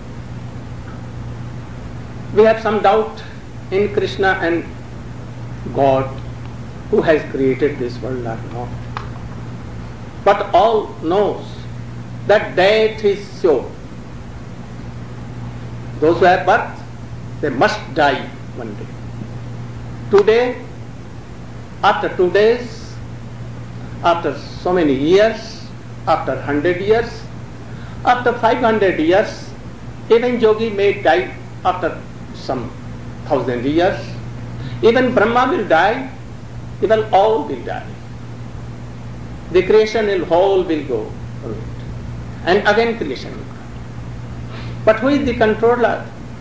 we have some doubt in Krishna and God who has created this world or not. But all knows that death is sure. Those who have birth, they must die one day. Today, after two days, after so many years, after hundred years, after five hundred years, even yogi may die after some thousand years. Even Brahma will die, even all will die. The creation will whole will go away. And again creation will come. But who is the controller?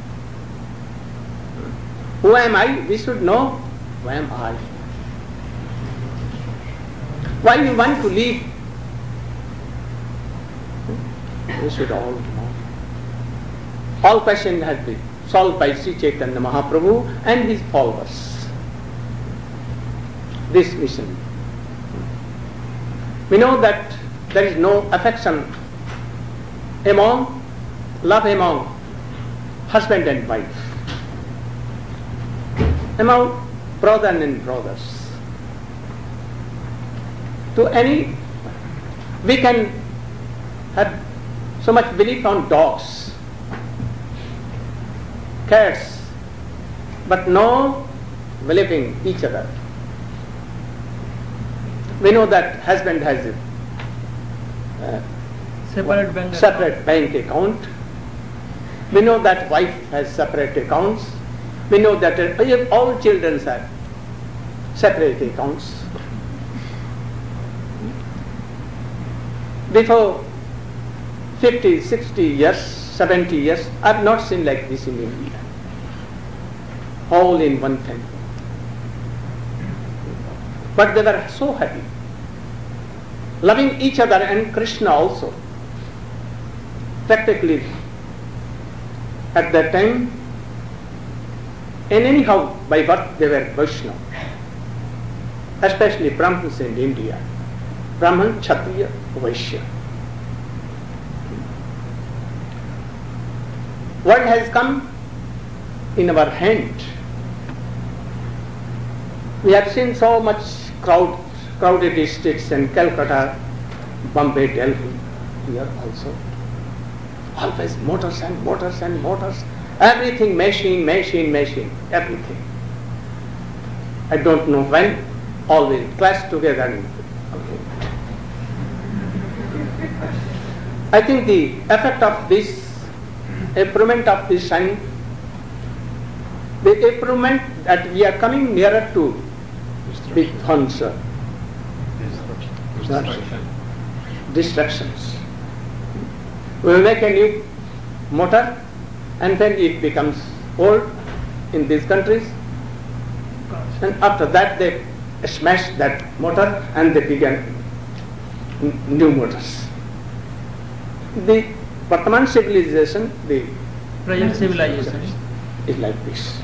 Who am I? We should know. Who am I? Why you want to live? We should all know. All questions have been solved by Sri Chaitanya Mahaprabhu and his followers. This mission. We know that there is no affection among, love among husband and wife, among brother and brothers. To any, we can have so much belief on dogs, cats, but no believing each other. We know that husband has a uh, separate bank separate account. bank account. We know that wife has separate accounts. We know that uh, all children have separate accounts. Before fifty, sixty years, seventy years, I have not seen like this in India. All in one family. But they were so happy, loving each other, and Krishna also. Practically, at that time, and anyhow, by birth they were Vaishnava, especially Brahmins in India. Brahman, Kshatriya, Vaishya. What has come in our hand? We have seen so much crowd, crowded streets in Calcutta, Bombay, Delhi, here also. Always motors and motors and motors. Everything machine, machine, machine, everything. I don't know when all will clash together. I think the effect of this improvement of the sun, the improvement that we are coming nearer to the Dhamsa, distractions. We will make a new motor and then it becomes old in these countries, and after that they smash that motor and they begin n- new motors. The Vartaman civilization, the Present civilization. is like this.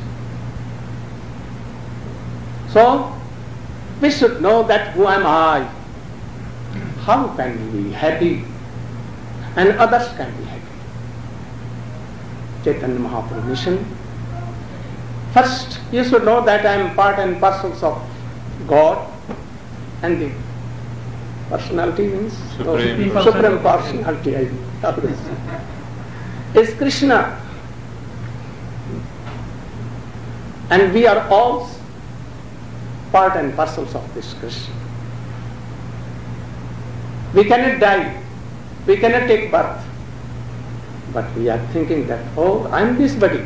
So, we should know that who am I? How can we be happy? And others can be happy. Chaitanya Mahaprabhu mission. First, you should know that I am part and parcel of God, and the personality means Supreme. oh, supreme personality. I is Krishna, and we are all part and parcels of this Krishna. We cannot die, we cannot take birth, but we are thinking that, oh, I am this body,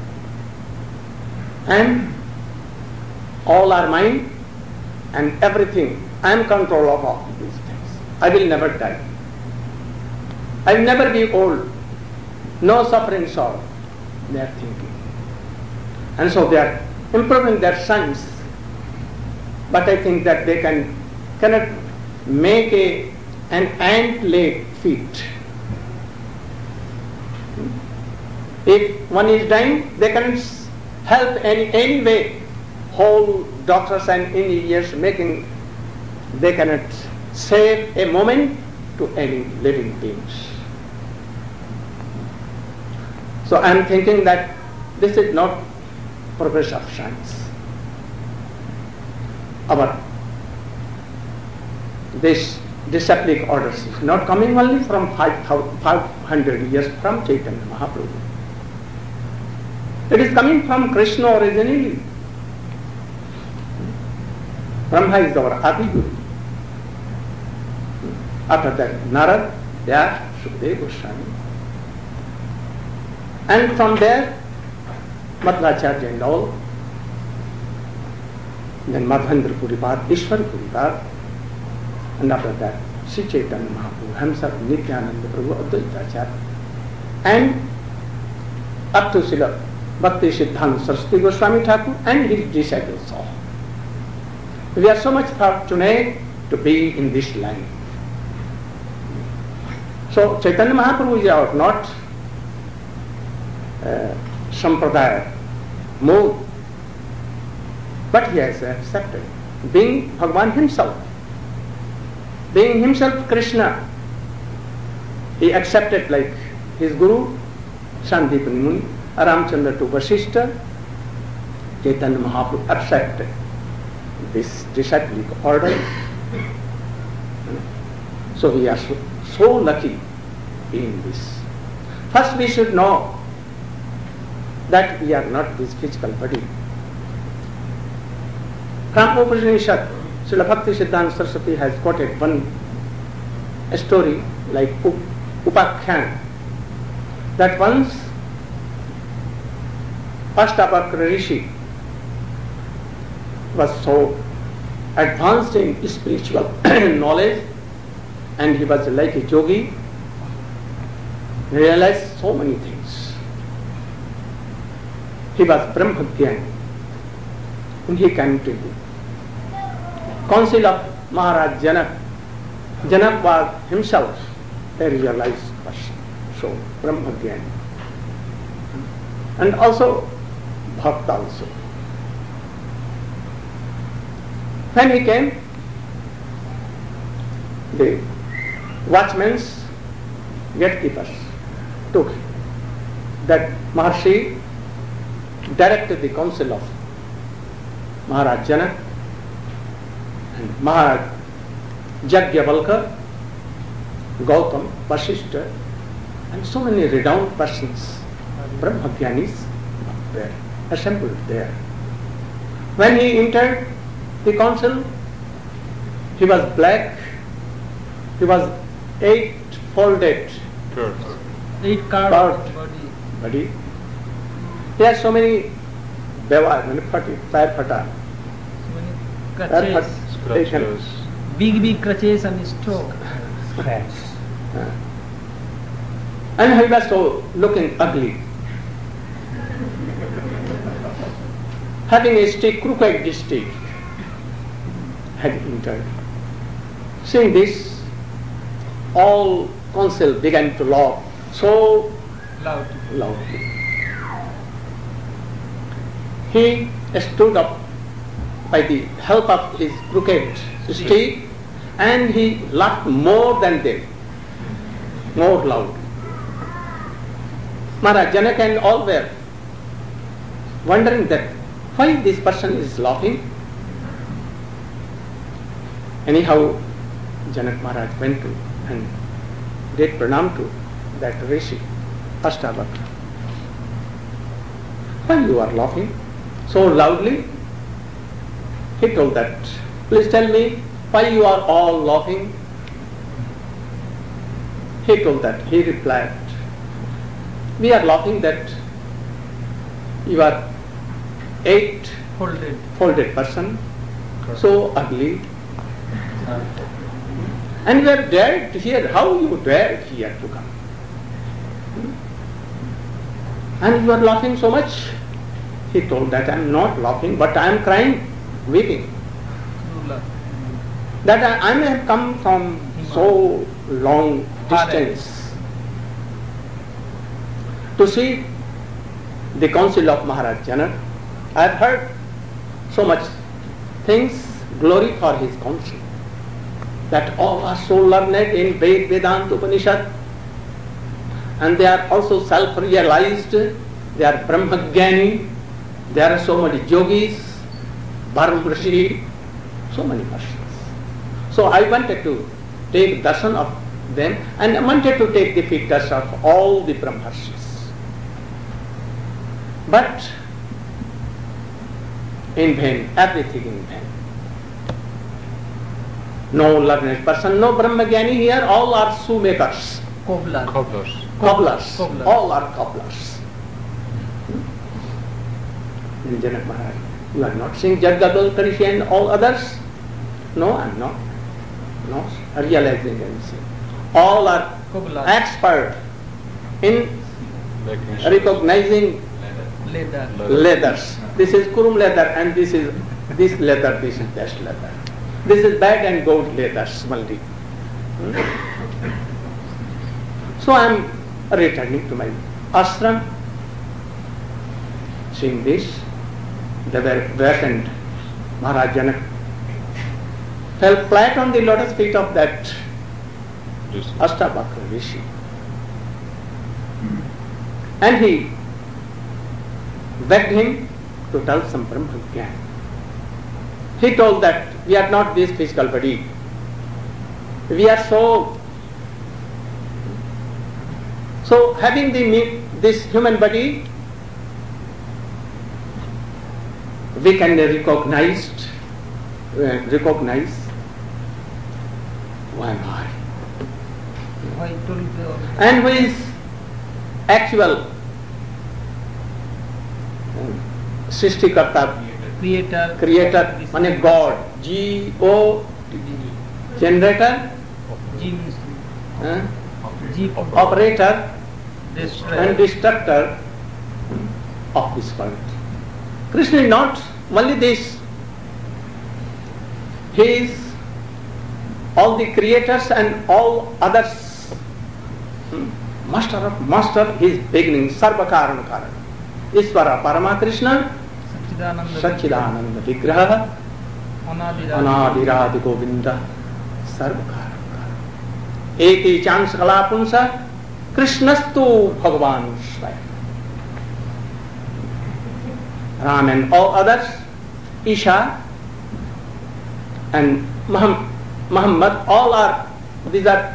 and all are mine, and everything, I am control of all these things. I will never die. I will never be old. No suffering, sorrow. They are thinking. And so they are improving their science. But I think that they can cannot make a an ant-leg feet. If one is dying, they can help any any way. Whole doctors and engineers making, they cannot save a moment to any living beings. So I am thinking that this is not progress of science. Our this disciplic orders is not coming only from five hundred years from Chaitanya Mahaprabhu. It is coming from Krishna originally. Brahma is our Adi Guru. After that, Narad, Vyasa, Sukadeva Goswami. And from there, Madhvacharya and all. Then Madhavendra Puripad, Ishwar Puripad, and after that Sri Chaitanya Mahaprabhu himself, Nityananda Prabhu, Advaita Acharya, and up to Srila Bhakti Siddhanta Saraswati Goswami Thakur and his disciples all. We are so much fortunate to be in this line. So Chaitanya Mahaprabhu is our not uh, Sampradaya mode, but he has accepted, being Bhagavan himself, being himself Krishna, he accepted like his Guru, Sandipani Muni, Ramchandra to Vasishtha, Chaitanya Mahaprabhu accepted this disciplic order. So we are so, so lucky in this. First we should know that we are not this physical body. From Upanishad, Srila Bhakti Siddhanta Saraswati has quoted one story like Up- Upakhyan, that once Ashtapakra Rishi was so advanced in spiritual knowledge, and he was like a yogi, realized so many things. He was Brahmagyan, and he came to the council of Maharaj Janak. Janak was himself a realized person, so Brahmagyan, and also Bhakta also. When he came, the watchmen's gatekeepers took that Maharshi directed the council of Maharaj Janak and Maharaj Jagyavalkar, Gautam, Vasishtha, and so many renowned persons, Brahmagyanis, were assembled there. When he entered the council, he was black, he was eight folded Eight carved Carved. body. body. He has so many beva, five fata, So many five crutches. fata, Big, big crutches and stroke. Yes. and he was so looking ugly, having a stick, crooked stick, had entered. Seeing this, all council began to laugh so Loud. loudly. He stood up by the help of his crooked stick, and he laughed more than them, more loud. Maharaj Janak and all were wondering that why this person is laughing. Anyhow, Janak Maharaj went to and did pranam to that Rishi, Ashtavakra. Why you are laughing so loudly? He told that, please tell me why you are all laughing. He told that, he replied, we are laughing that you are eight Folded. folded person, so ugly. And you are dared here, how you dared here to come? And you are laughing so much. He told that I am not laughing, but I am crying, weeping. Ruler. That I, I may have come from so long distance to see the council of Maharaj Janak. I have heard so much things, glory for his council, that all are so learned in Ved, Vedanta, Upanishad, and they are also self-realized, they are Brahmagyani, there are so many yogis, Bharam so many persons. So I wanted to take darshan of them, and I wanted to take the features of all the Brahmarshis. But in vain, everything in vain. No learned person, no Brahmagyani here, all are shoemakers, Cobbler. Cobblers. cobblers, Cobblers. all are cobblers. in Janak Maharaj, you are not seeing Jadgadol, Karishi and all others? No, I am not. No, realizing and seeing. All are Kobla. expert in recognizing Leather. leathers. This is Kurum leather and this is this leather, this is best leather. This is bad and good leather, only. Hmm? So I am returning to my ashram. Seeing this, they were vacant. Maharaj Janak fell flat on the lotus feet of that Ashtavakra Rishi. And he begged him to tell some Brahma Gyan. He told that we are not this physical body. We are soul. So having the this human body, we can recognize, uh, recognize who am I, Why told the and who is actual Srishtikarta, creator? creator, mane God, G O, generator, G means uh, G for operator destroyer. and destructor of this world. Krishna is not only this. He is all the creators and all others. Hmm. Master of master, he is beginning, Sarva Karana Karana. Isvara Parama Krishna, Satchidananda. Satchidananda Vigraha, Anadiradi. Anadiradi Govinda, Sarva Karana Karana. Eti Chans Kalapunsa, Krishnastu Bhagavan Swayam. Ram and all others, Isha and Muhammad, Muhammad, all are, these are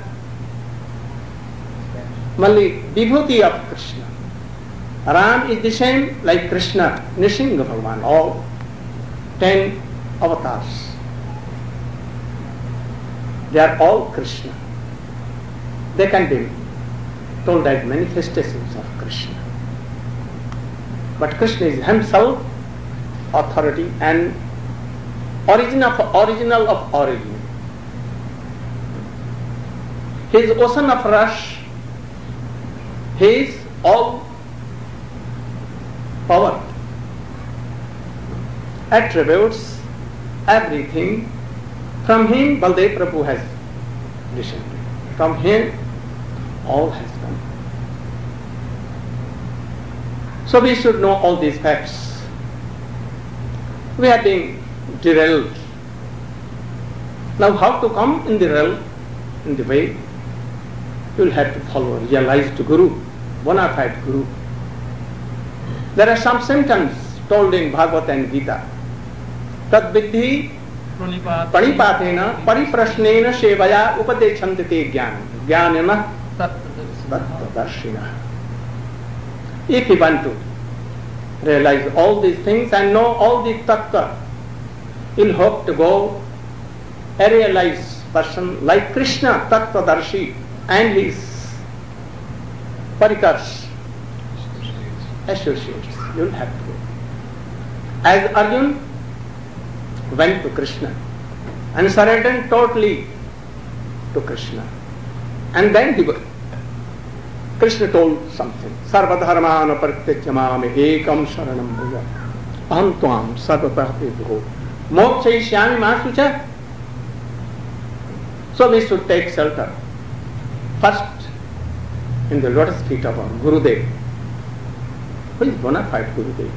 only Vibhuti of Krishna. Ram is the same like Krishna, Nrsimha Bhagavan, all ten avatars. They are all Krishna. They can be told as manifestations of Krishna. But Krishna is himself authority and origin of original of origin. He is ocean of rush. He is all power. Attributes everything. From him Baldev Prabhu has descended. From him all has come. So we should know all these facts. We are being derailed. Now how to come in the realm, in the way? You will have to follow realized Guru, bona fide Guru. There are some sentences told in Bhagavad and Gita. Tad vidhi pranipatena pariprashnena sevaya upadechanti te jnana jnanena tattvadarshina. If you want to realize all these things and know all the tattva, you'll hope to go a realized person like Krishna, Tattvadarshi, and his parikars, associates. You'll have to go. As Arjuna went to Krishna and surrendered totally to Krishna, and then he was, Krishna told something. Sarva dharmana parityajya mame ekam sharanam bhuja aham tvam sarvatah bho mokshayishyami ma sucha. So we should take shelter first in the lotus feet of our Gurudev. Who is bona fide Gurudev?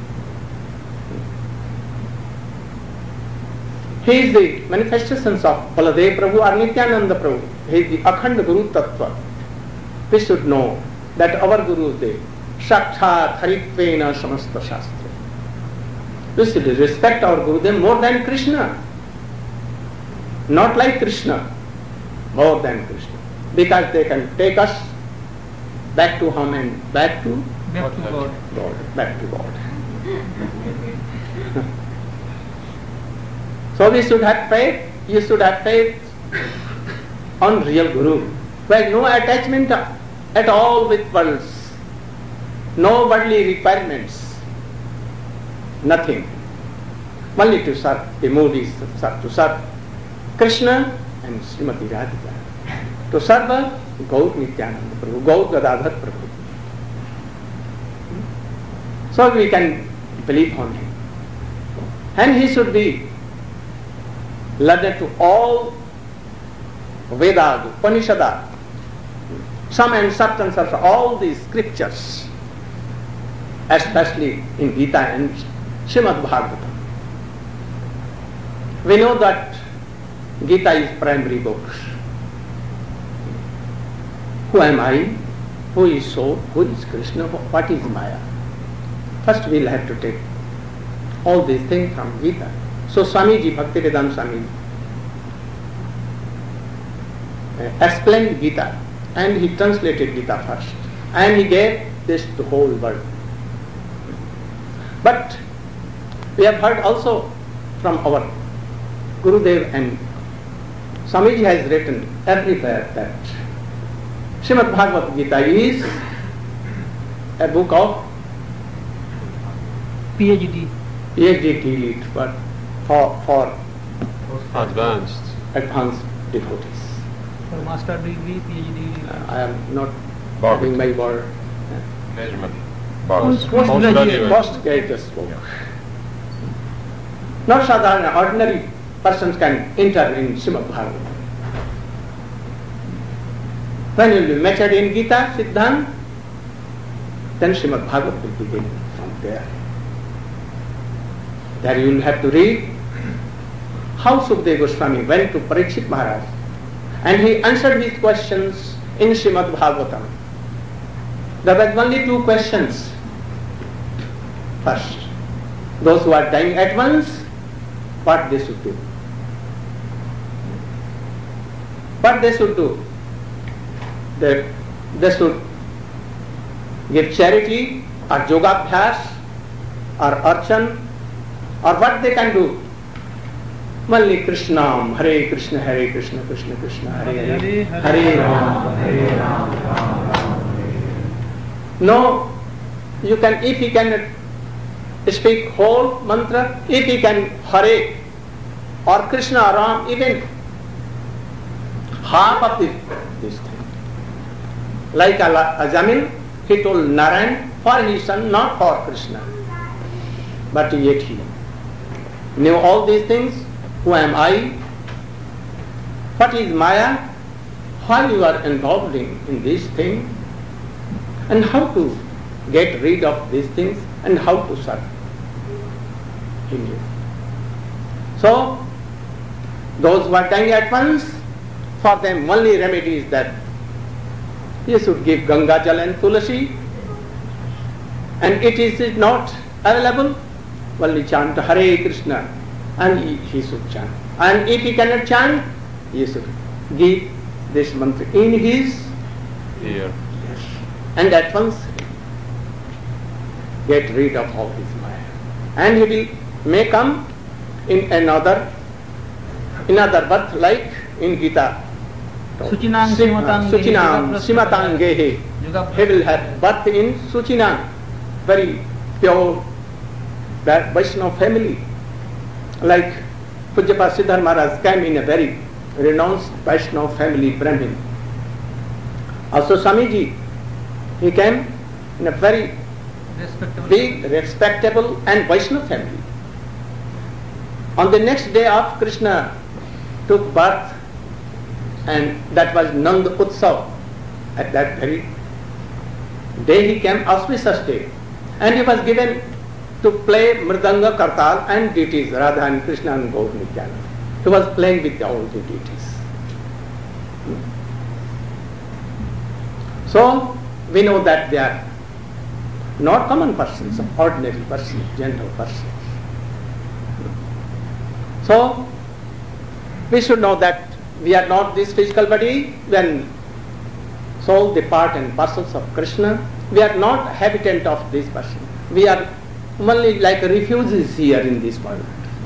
He is the manifestations of Baladev Prabhu or Nityananda Prabhu. He is the Akhand Guru Tattva. We should know that our Gurudev, Sakshat Haritvena Samasta Shastra. We should respect our Gurudev more than Krishna. Not like Krishna, more than Krishna. Because they can take us back to home and back to Back to God. God, back to God. So we should have faith, you should have faith on real Guru, who has no attachment at all with worlds, no worldly requirements. nothing. Only to serve, the mood is to serve Krishna and Srimati Radhika. To serve Gaur Nityananda Prabhu, Gaur Gadadhar Prabhu. So we can believe on him. And he should be learned to all Vedas, Upanishads, some and substance of all these scriptures, especially in Gita and Srimad Bhagavatam. We know that Gita is primary book. Who am I? Who is soul? Who is Krishna? What is Maya? First we will have to take all these things from Gita. So Swamiji, Bhaktivedanta Swamiji, uh, explained Gita and he translated Gita first and he gave this to whole world. But we have heard also from our Gurudev and Swamiji has written everywhere that Srimad Bhagavad Gita is a book of PhD. PhD elite, but for, for Advanced. advanced devotees. For master degree, PhD. Uh, I am not Bhagavad. having my word. Measurement. Post- Bhagavad. postgraduate. Postgraduate book. Not sadharana, ordinary persons can enter in Srimad Bhagavatam. When you will be matured in Gita, Siddhanta, then Srimad Bhagavatam will begin from there. There you will have to read how Sukadeva Goswami went to Parikshit Maharaj and he answered his questions in Srimad Bhagavatam. There were only two questions. First, those who are dying at once, what they should do. What they should do. They, they should give charity or yoga abhyas or archan or what they can do. Only Krishnam, Hare Krishna, Hare Krishna, Krishna Krishna, Hare Hare, Hare Ram, Hare Ram, Ram Ram, Hare. No, you can, if you can speak whole mantra, if you can Hare or Krishna or Ram, even half of this, this thing. Like Ajamil, he told Narayan for his son, not for Krishna. But yet he knew all these things. Who am I? What is Maya? Why you are involved in, in this thing? And how to get rid of these things and how to serve him. So, those who are dying at once, for them only remedy is that you should give Ganga Jal and Tulasi, and it is not available, only chant Hare Krishna, and he, he should chant. And if he cannot chant, he should give this mantra in his Ear. ears, and at once get rid of all his Maya. And he will may come in another another birth, like in Gita. Suchinang Sim- Simatang Suchinang Simatangehe. He will have birth in Suchinang, very pure Va- Vaishnava family. Like Pujyapad Siddhar Maharaj came in a very renounced Vaishnava family, Brahmin. Also Swamiji, he came in a very Respectable. big, respectable and Vaishnava family. On the next day of Krishna took birth, and that was Nand Utsav. At that very day he came, auspicious day, and he was given to play Mridanga, Kartal and deities, Radha and Krishna and Gaur Nityananda. He was playing with all the deities. So, we know that they are not common persons, ordinary persons, gentle persons. So, we should know that we are not this physical body. When soul, the part and parcels of Krishna, we are not habitant of this person. We are only like refugees here in this world.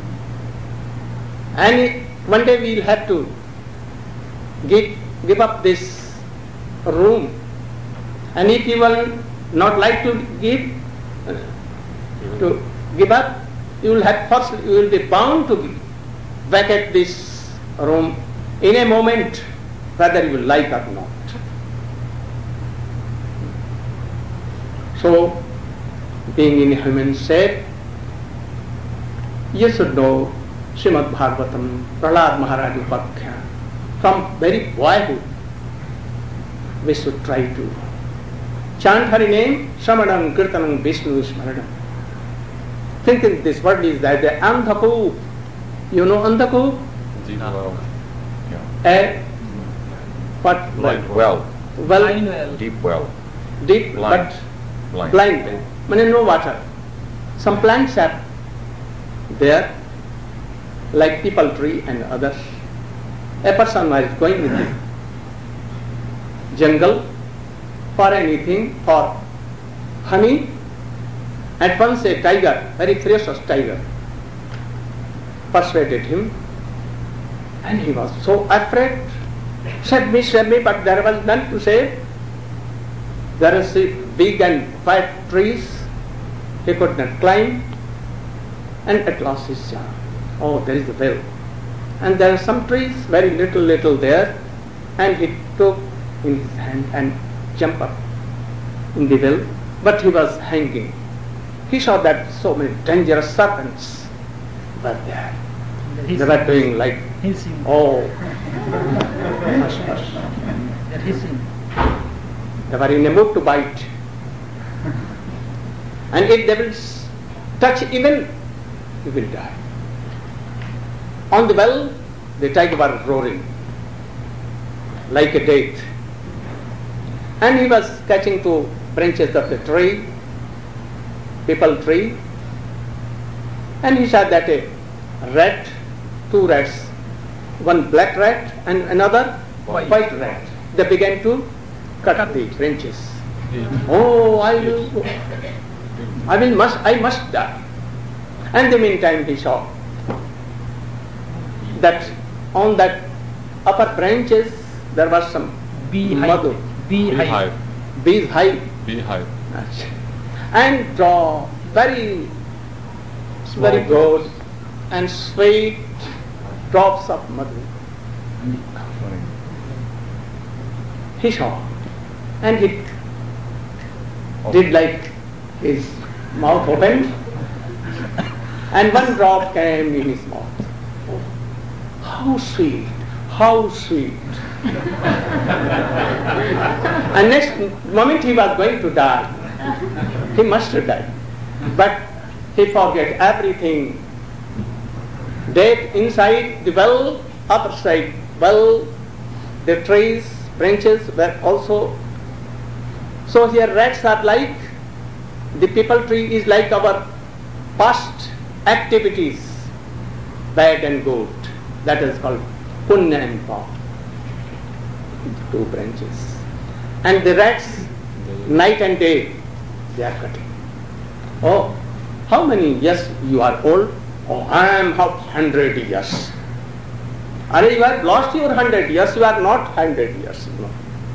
And one day we will have to give, give up this room. And if you will not like to give, uh, to give up, you will have first, you will be bound to vacate this room in a moment, whether you like or not. So, being in human shape, you should know Srimad Bhagavatam, Prahlad Maharaj Upakhya. From very boyhood, we should try to chant Hari name, Shramanam, Kirtanam, Vishnu, Smaranam. Thinking this word is that the Andhaku, you know Andhaku? Deep well. A what? Blind well. Well, Blind well. Deep well. deep Blind. but Blind. blind. Meaning no water. Some plants are there, like people tree and others. A person was going in the jungle for anything, for honey. At once a tiger, very ferocious tiger, persuaded him, and he was so afraid. Save me, save me, but there was none to save. There is big and fat trees, he could not climb, and at last he saw, oh, there is a well. And there are some trees, very little, little there, and he took in his hand and jumped up in the well, but he was hanging. He saw that so many dangerous serpents were there. They were doing like, Hissing. oh, hush, hush. They're hissing. They were in a mood to bite. And if they will touch even, you will die. On the well, the tiger was roaring like a date. And he was catching two branches of the tree, people tree, and he saw that a rat, two rats, one black rat and another White. white rat. They began to cut, cut the branches. Yeah. Oh, I will, I will must, I must die. And in the meantime, he saw that on that upper branches there was some Beehive. madhu, Beehive. bees hive, Beehive. and draw very, Small very good and sweet drops of madhu. He saw, and he did like his mouth opened, and one drop came in his mouth. Oh, how sweet, how sweet. And next moment he was going to die. He must have died. But he forget everything. Death inside the well, upper side well, the trees, branches were also. So here rats are like, the people tree is like our past activities, bad and good. That is called punya and pap. Two branches. And the rats, night and day, they are cutting. Oh, how many years you are old? Oh, I am of hundred years. Are you have lost your hundred years, you are not hundred years. No.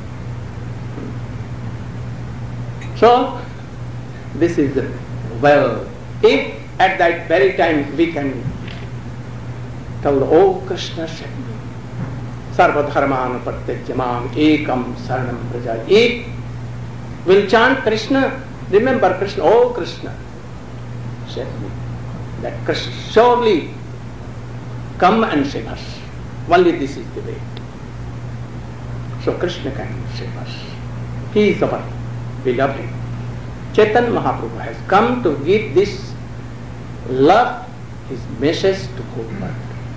So, this is the, well, if at that very time we can tell, oh Krishna said, Sarvadharman pratyajamam ekam saranam praja. If will chant Krishna, remember Krishna, oh Krishna, said me, that Krishna surely come and save us. Only this is the way. So Krishna can save us. He is our beloved. Chaitanya Mahaprabhu has come to give this love, his message to whole world.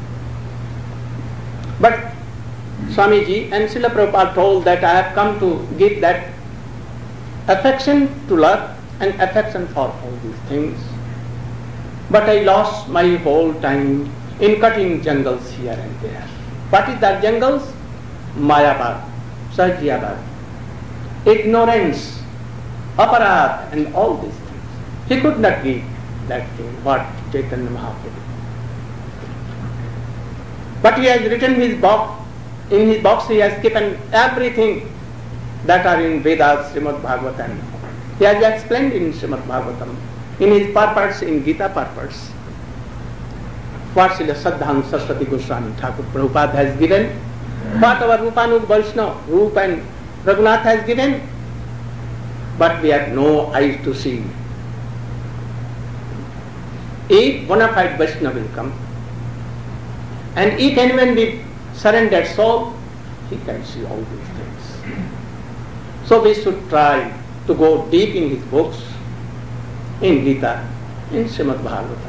But Swamiji and Srila Prabhupada told that I have come to give that affection to love and affection for all these things. But I lost my whole time in cutting jungles here and there. What is that jungles? Mayabad, Sajyabad, ignorance, aparat and all these things. He could not give that thing, what Chaitanya Mahaprabhu. But he has written his box, in his box he has given everything that are in Vedas, Srimad Bhagavatam. He has explained in Srimad Bhagavatam, in his purports, in Gita purports. what Srila Saddhanta Saraswati Goswami Thakur Prabhupada has given, what our Rupanug Vaishnava, Rupa and Raghunath has given, but we have no eyes to see. If bona fide Vaishnava will come, and if anyone with surrendered soul, he can see all these things. So we should try to go deep in his books, in Gita, in Srimad Bhagavatam.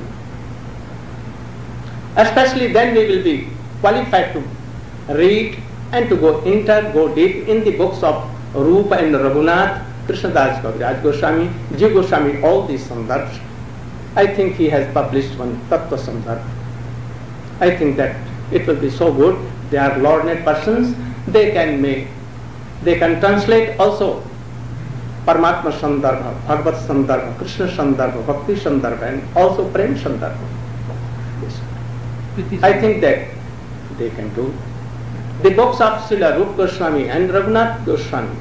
Especially then we will be qualified to read and to go enter, go deep in the books of Rupa and Raghunath, Krishnadas Kaviraj Goswami, Jiva Goswami, all these sandarbhs. I think he has published one Tattva Sandarbh. I think that it will be so good. They are learned persons. They can make, they can translate also Paramatma Sandarbha, Bhagavad Sandarbha, Krishna Sandarbha, Bhakti Sandarbha, and also Prem Sandarbha. Yes. I think that they can do. The books of Srila Rupa Goswami and Raghunath Goswami,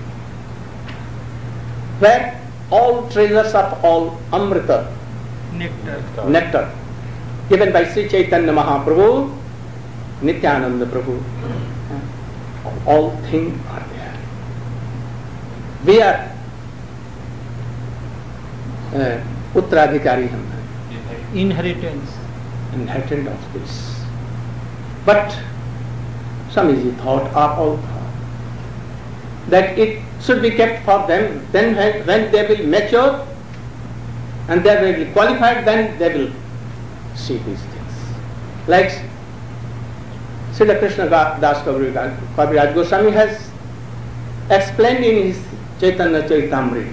where all treasures of all Amrita, Nectar. nectar, given by Sri Chaitanya Mahaprabhu, Nityananda Prabhu, all things are there. We are uh, Uttaradhikari, Inheritance. inherited of this. But Swamiji thought, or all thought, that it should be kept for them. Then when, when they will mature and they will be qualified, then they will see these things. Like Srila Krishna Das Kaviraj Goswami has explained in his Chaitanya Charitamrita,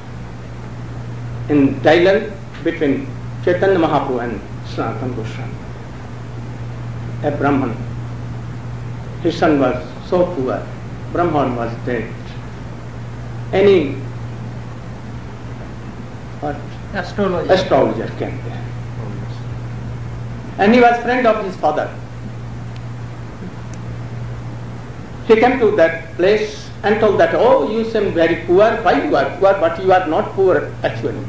in dialogue between Chaitanya Mahaprabhu and Sanatana Goswami. A Brahman, his son was so poor, Brahman was dead. Any what? Astrologer. astrologer came there. And he was friend of his father. He came to that place and told that, oh, you seem very poor. Why you are poor? But you are not poor actually.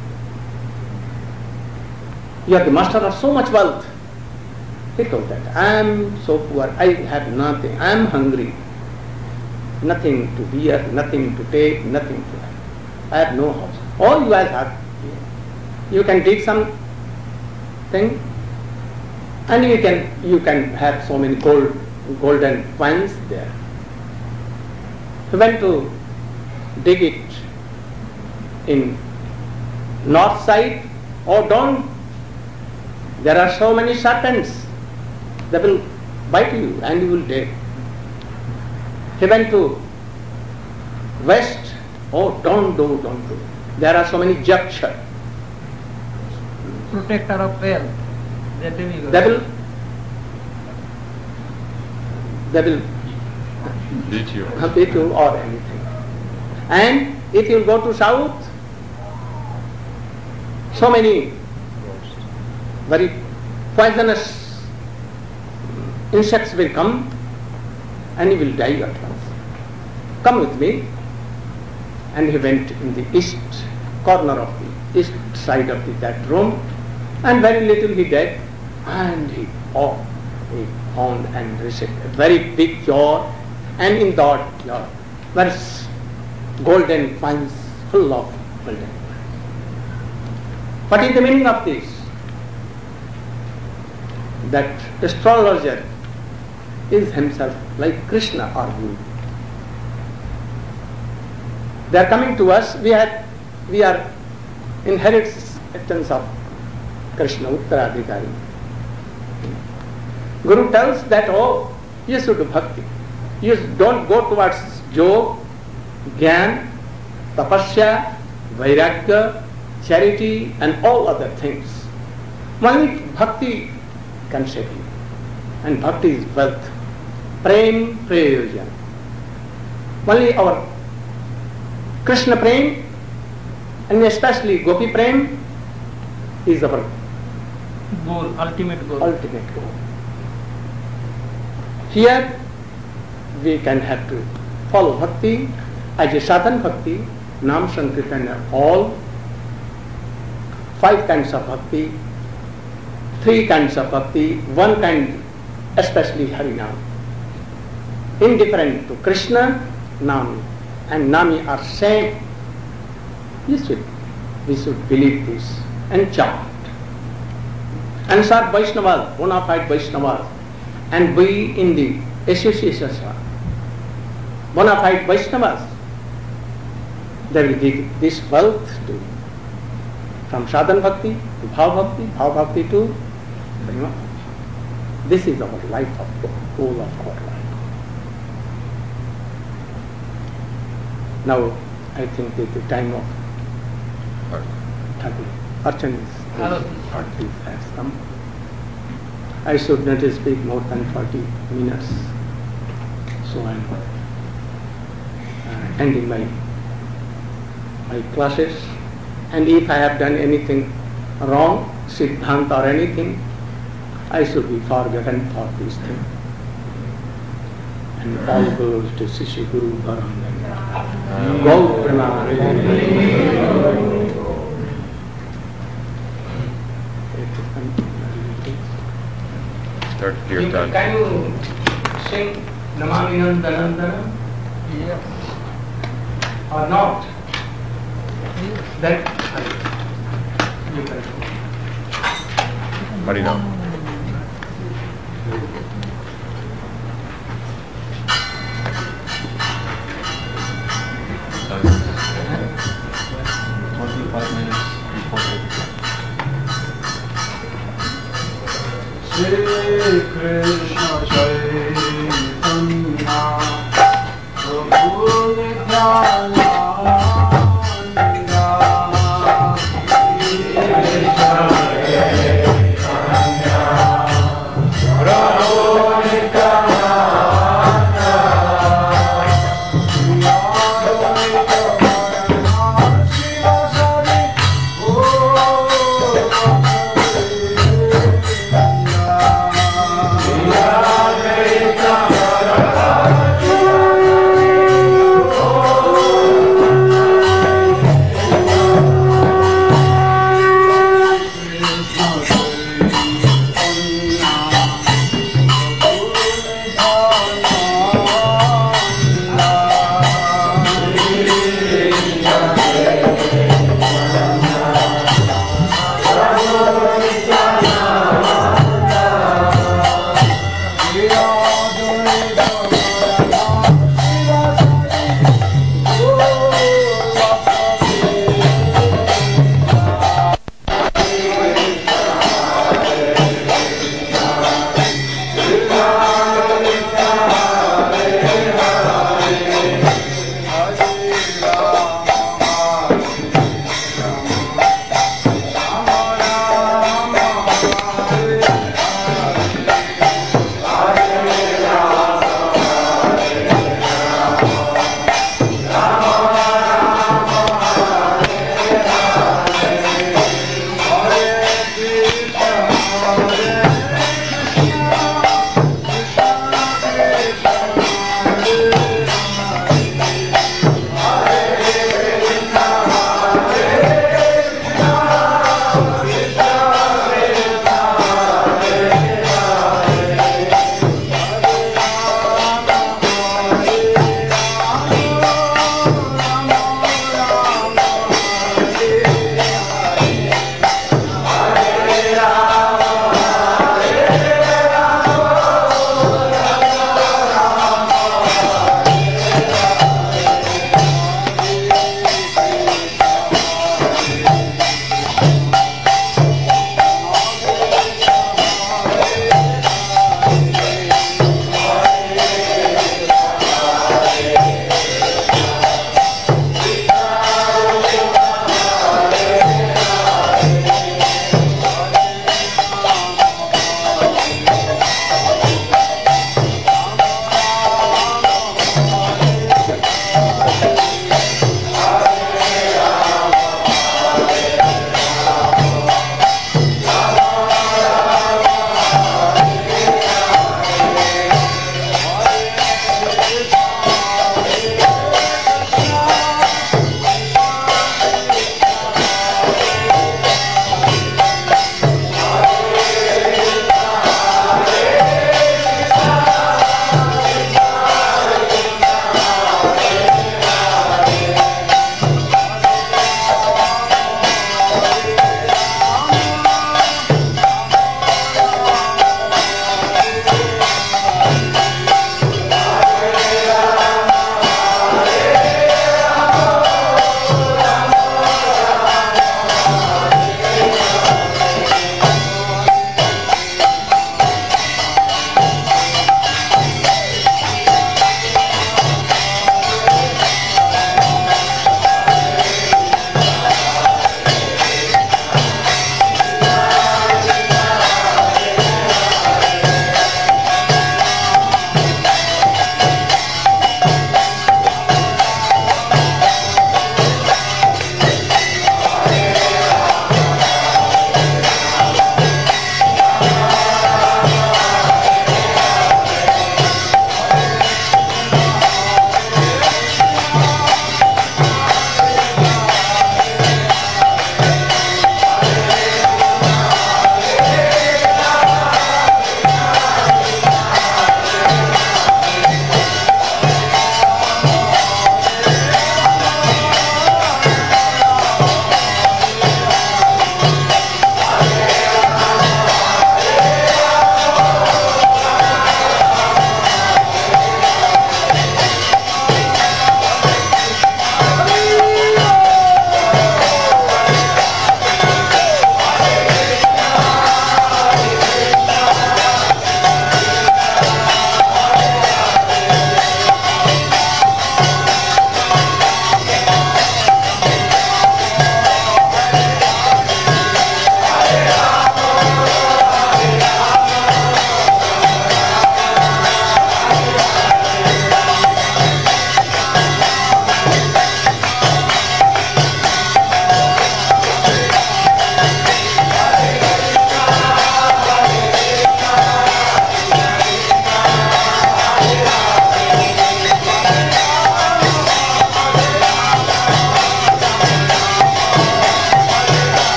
You are the master of so much wealth. He told that, I am so poor, I have nothing, I am hungry. Nothing to wear, nothing to take, nothing to have. I have no house. All you guys have. You can take some thing and you can you can have so many gold golden coins there. He went to dig it in north side. Oh, don't. There are so many serpents. They will bite you and you will die. He went to west. Oh, don't do, don't do. There are so many jaksha. Protector of wealth. They will. They will. They will Beat you. beat you or anything. And if you go to south, so many very poisonous insects will come and you will die at once. Come with me. And he went in the east corner of the east side of the, that room, and very little he did, and he, oh, he found and received a very big jar, and in that jar was golden coins, full of golden coins. What is the meaning of this? That astrologer is himself like Krishna or you. They are coming to us, we are, we are inheritors of Krishna, Uttaradhikari. Guru tells that, oh, you should do bhakti. You don't go towards jog, gyan, tapasya, vairagya, charity and all other things. Only bhakti can save you. And bhakti is wealth. Prem prayojan. Only our Krishna Prem and especially Gopi Prem is our goal, ultimate goal. ultimate goal. Here we can have to follow bhakti as a sadhana bhakti, Nam Sankirtan, all five kinds of bhakti, three kinds of bhakti. One kind, especially Harinam, indifferent to Krishna, Nami, and Nami are same. You should, we should believe this and chant. And serve Vaishnavas, bona fide Vaishnavas, and be in the associations of bona fide Vaishnavas. They will give this wealth to you. From sadhana bhakti to bhav bhakti, bhav bhakti to prema. This is our life of goal of our life. Now I think that the time of thirty Archan is has come. I should not speak more than forty minutes. So I am uh, ending my my classes. And if I have done anything wrong, Siddhanta or anything, I should be forgiven for this thing. And all goes to Sishu Guru Bharam. Go Pranam. Start your time. Can you sing Namami Nanda Nandana? Yes. Or not? That you can. Harinam. twenty-five minutes before the Shri Krishna